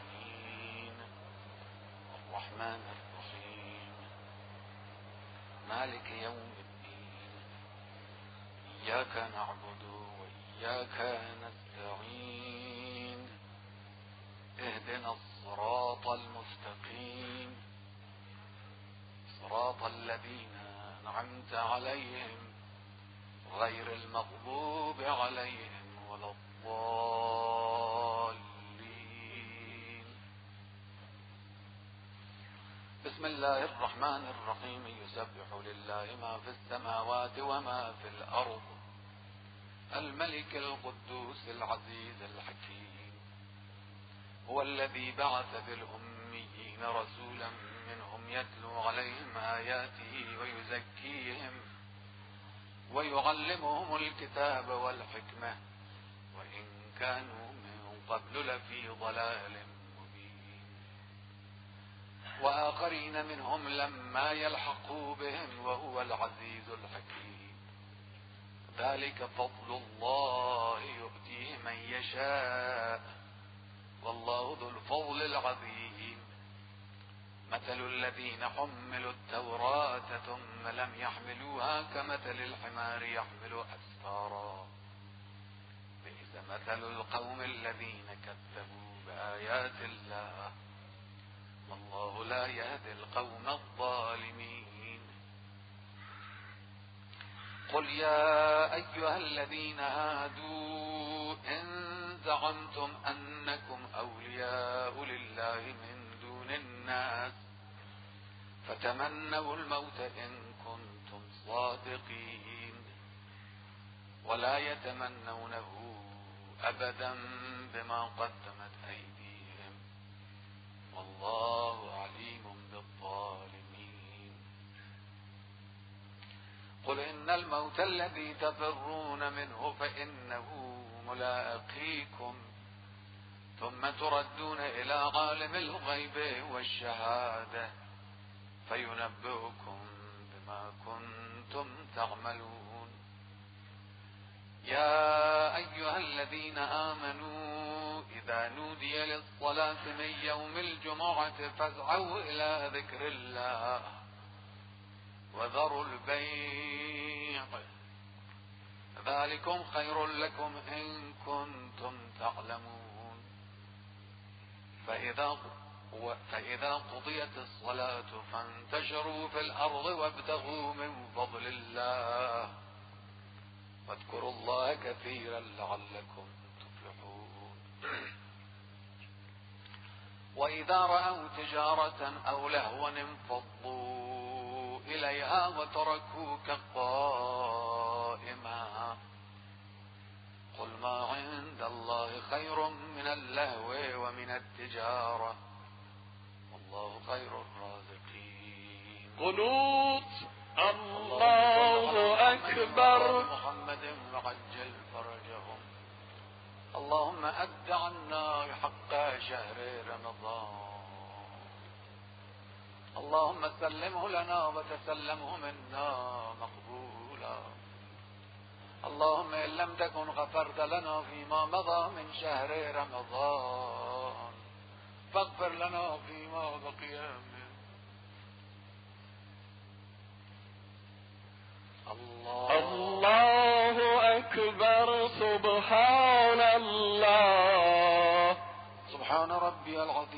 الرحمن الرحیم مالک یوم الدین ایاک نعبد و ایاک نستعین اهدنا الصراط المستقیم صراط الذين أنعمت عليهم غير المغضوب عليهم ولا الضالين. بسم الله الرحمن الرحيم. يسبح لله ما في السماوات وما في الأرض الملك القدوس العزيز الحكيم. هو الذي بعث في الأميين رسولا منهم يتلو عليهم آياته ويعلمهم الكتاب والحكمة وإن كانوا من قبل لفي ضلال مبين وآخرين منهم لما يلحقوا بهم وهو العزيز الحكيم ذلك فضل الله يؤتيه من يشاء والله ذو الفضل العظيم مثل الذين حملوا التوراة ثم لم يحملوها كمثل الحمار يحمل أسفارا بئس مثل القوم الذين كذبوا بآيات الله والله لا يهدي القوم الظالمين قل يا أيها الذين هادوا إن زعمتم أنكم أولياء لله من دون الناس فتمنوا الموت إن كنتم صادقين ولا يتمنونه أبدا بما قدمت أيديهم والله عليم بالظالمين قل إن الموت الذي تفرون منه فإنه ملاقيكم ثم تردون إلى عالم الغيب والشهادة فينبئكم بما كنتم تعملون يا أيها الذين آمنوا إذا نودي للصلاة من يوم الجمعة فاسعوا إلى ذكر الله وذروا البيع ذلكم خير لكم إن كنتم تعلمون فإذا قضيت الصلاة فانتشروا في الأرض وابتغوا من فضل الله واذكروا الله كثيرا لعلكم تفلحون وإذا رأوا تجارة أو لهوا انفضوا إليها وتركوك قائما قل ما عند الله خير من اللهو ومن التجارة والله خير الرازقين قنوت الله أكبر محمد وعجل فرجهم اللهم أد عنا حق شهر رمضان اللهم سلمه لنا وتسلمه منا مقبولا اللهم إن لم تكن غفرت لنا فيما مضى من شهر رمضان فاغفر لنا فيما بقي منه الله أكبر سبحان الله سبحان ربي العظيم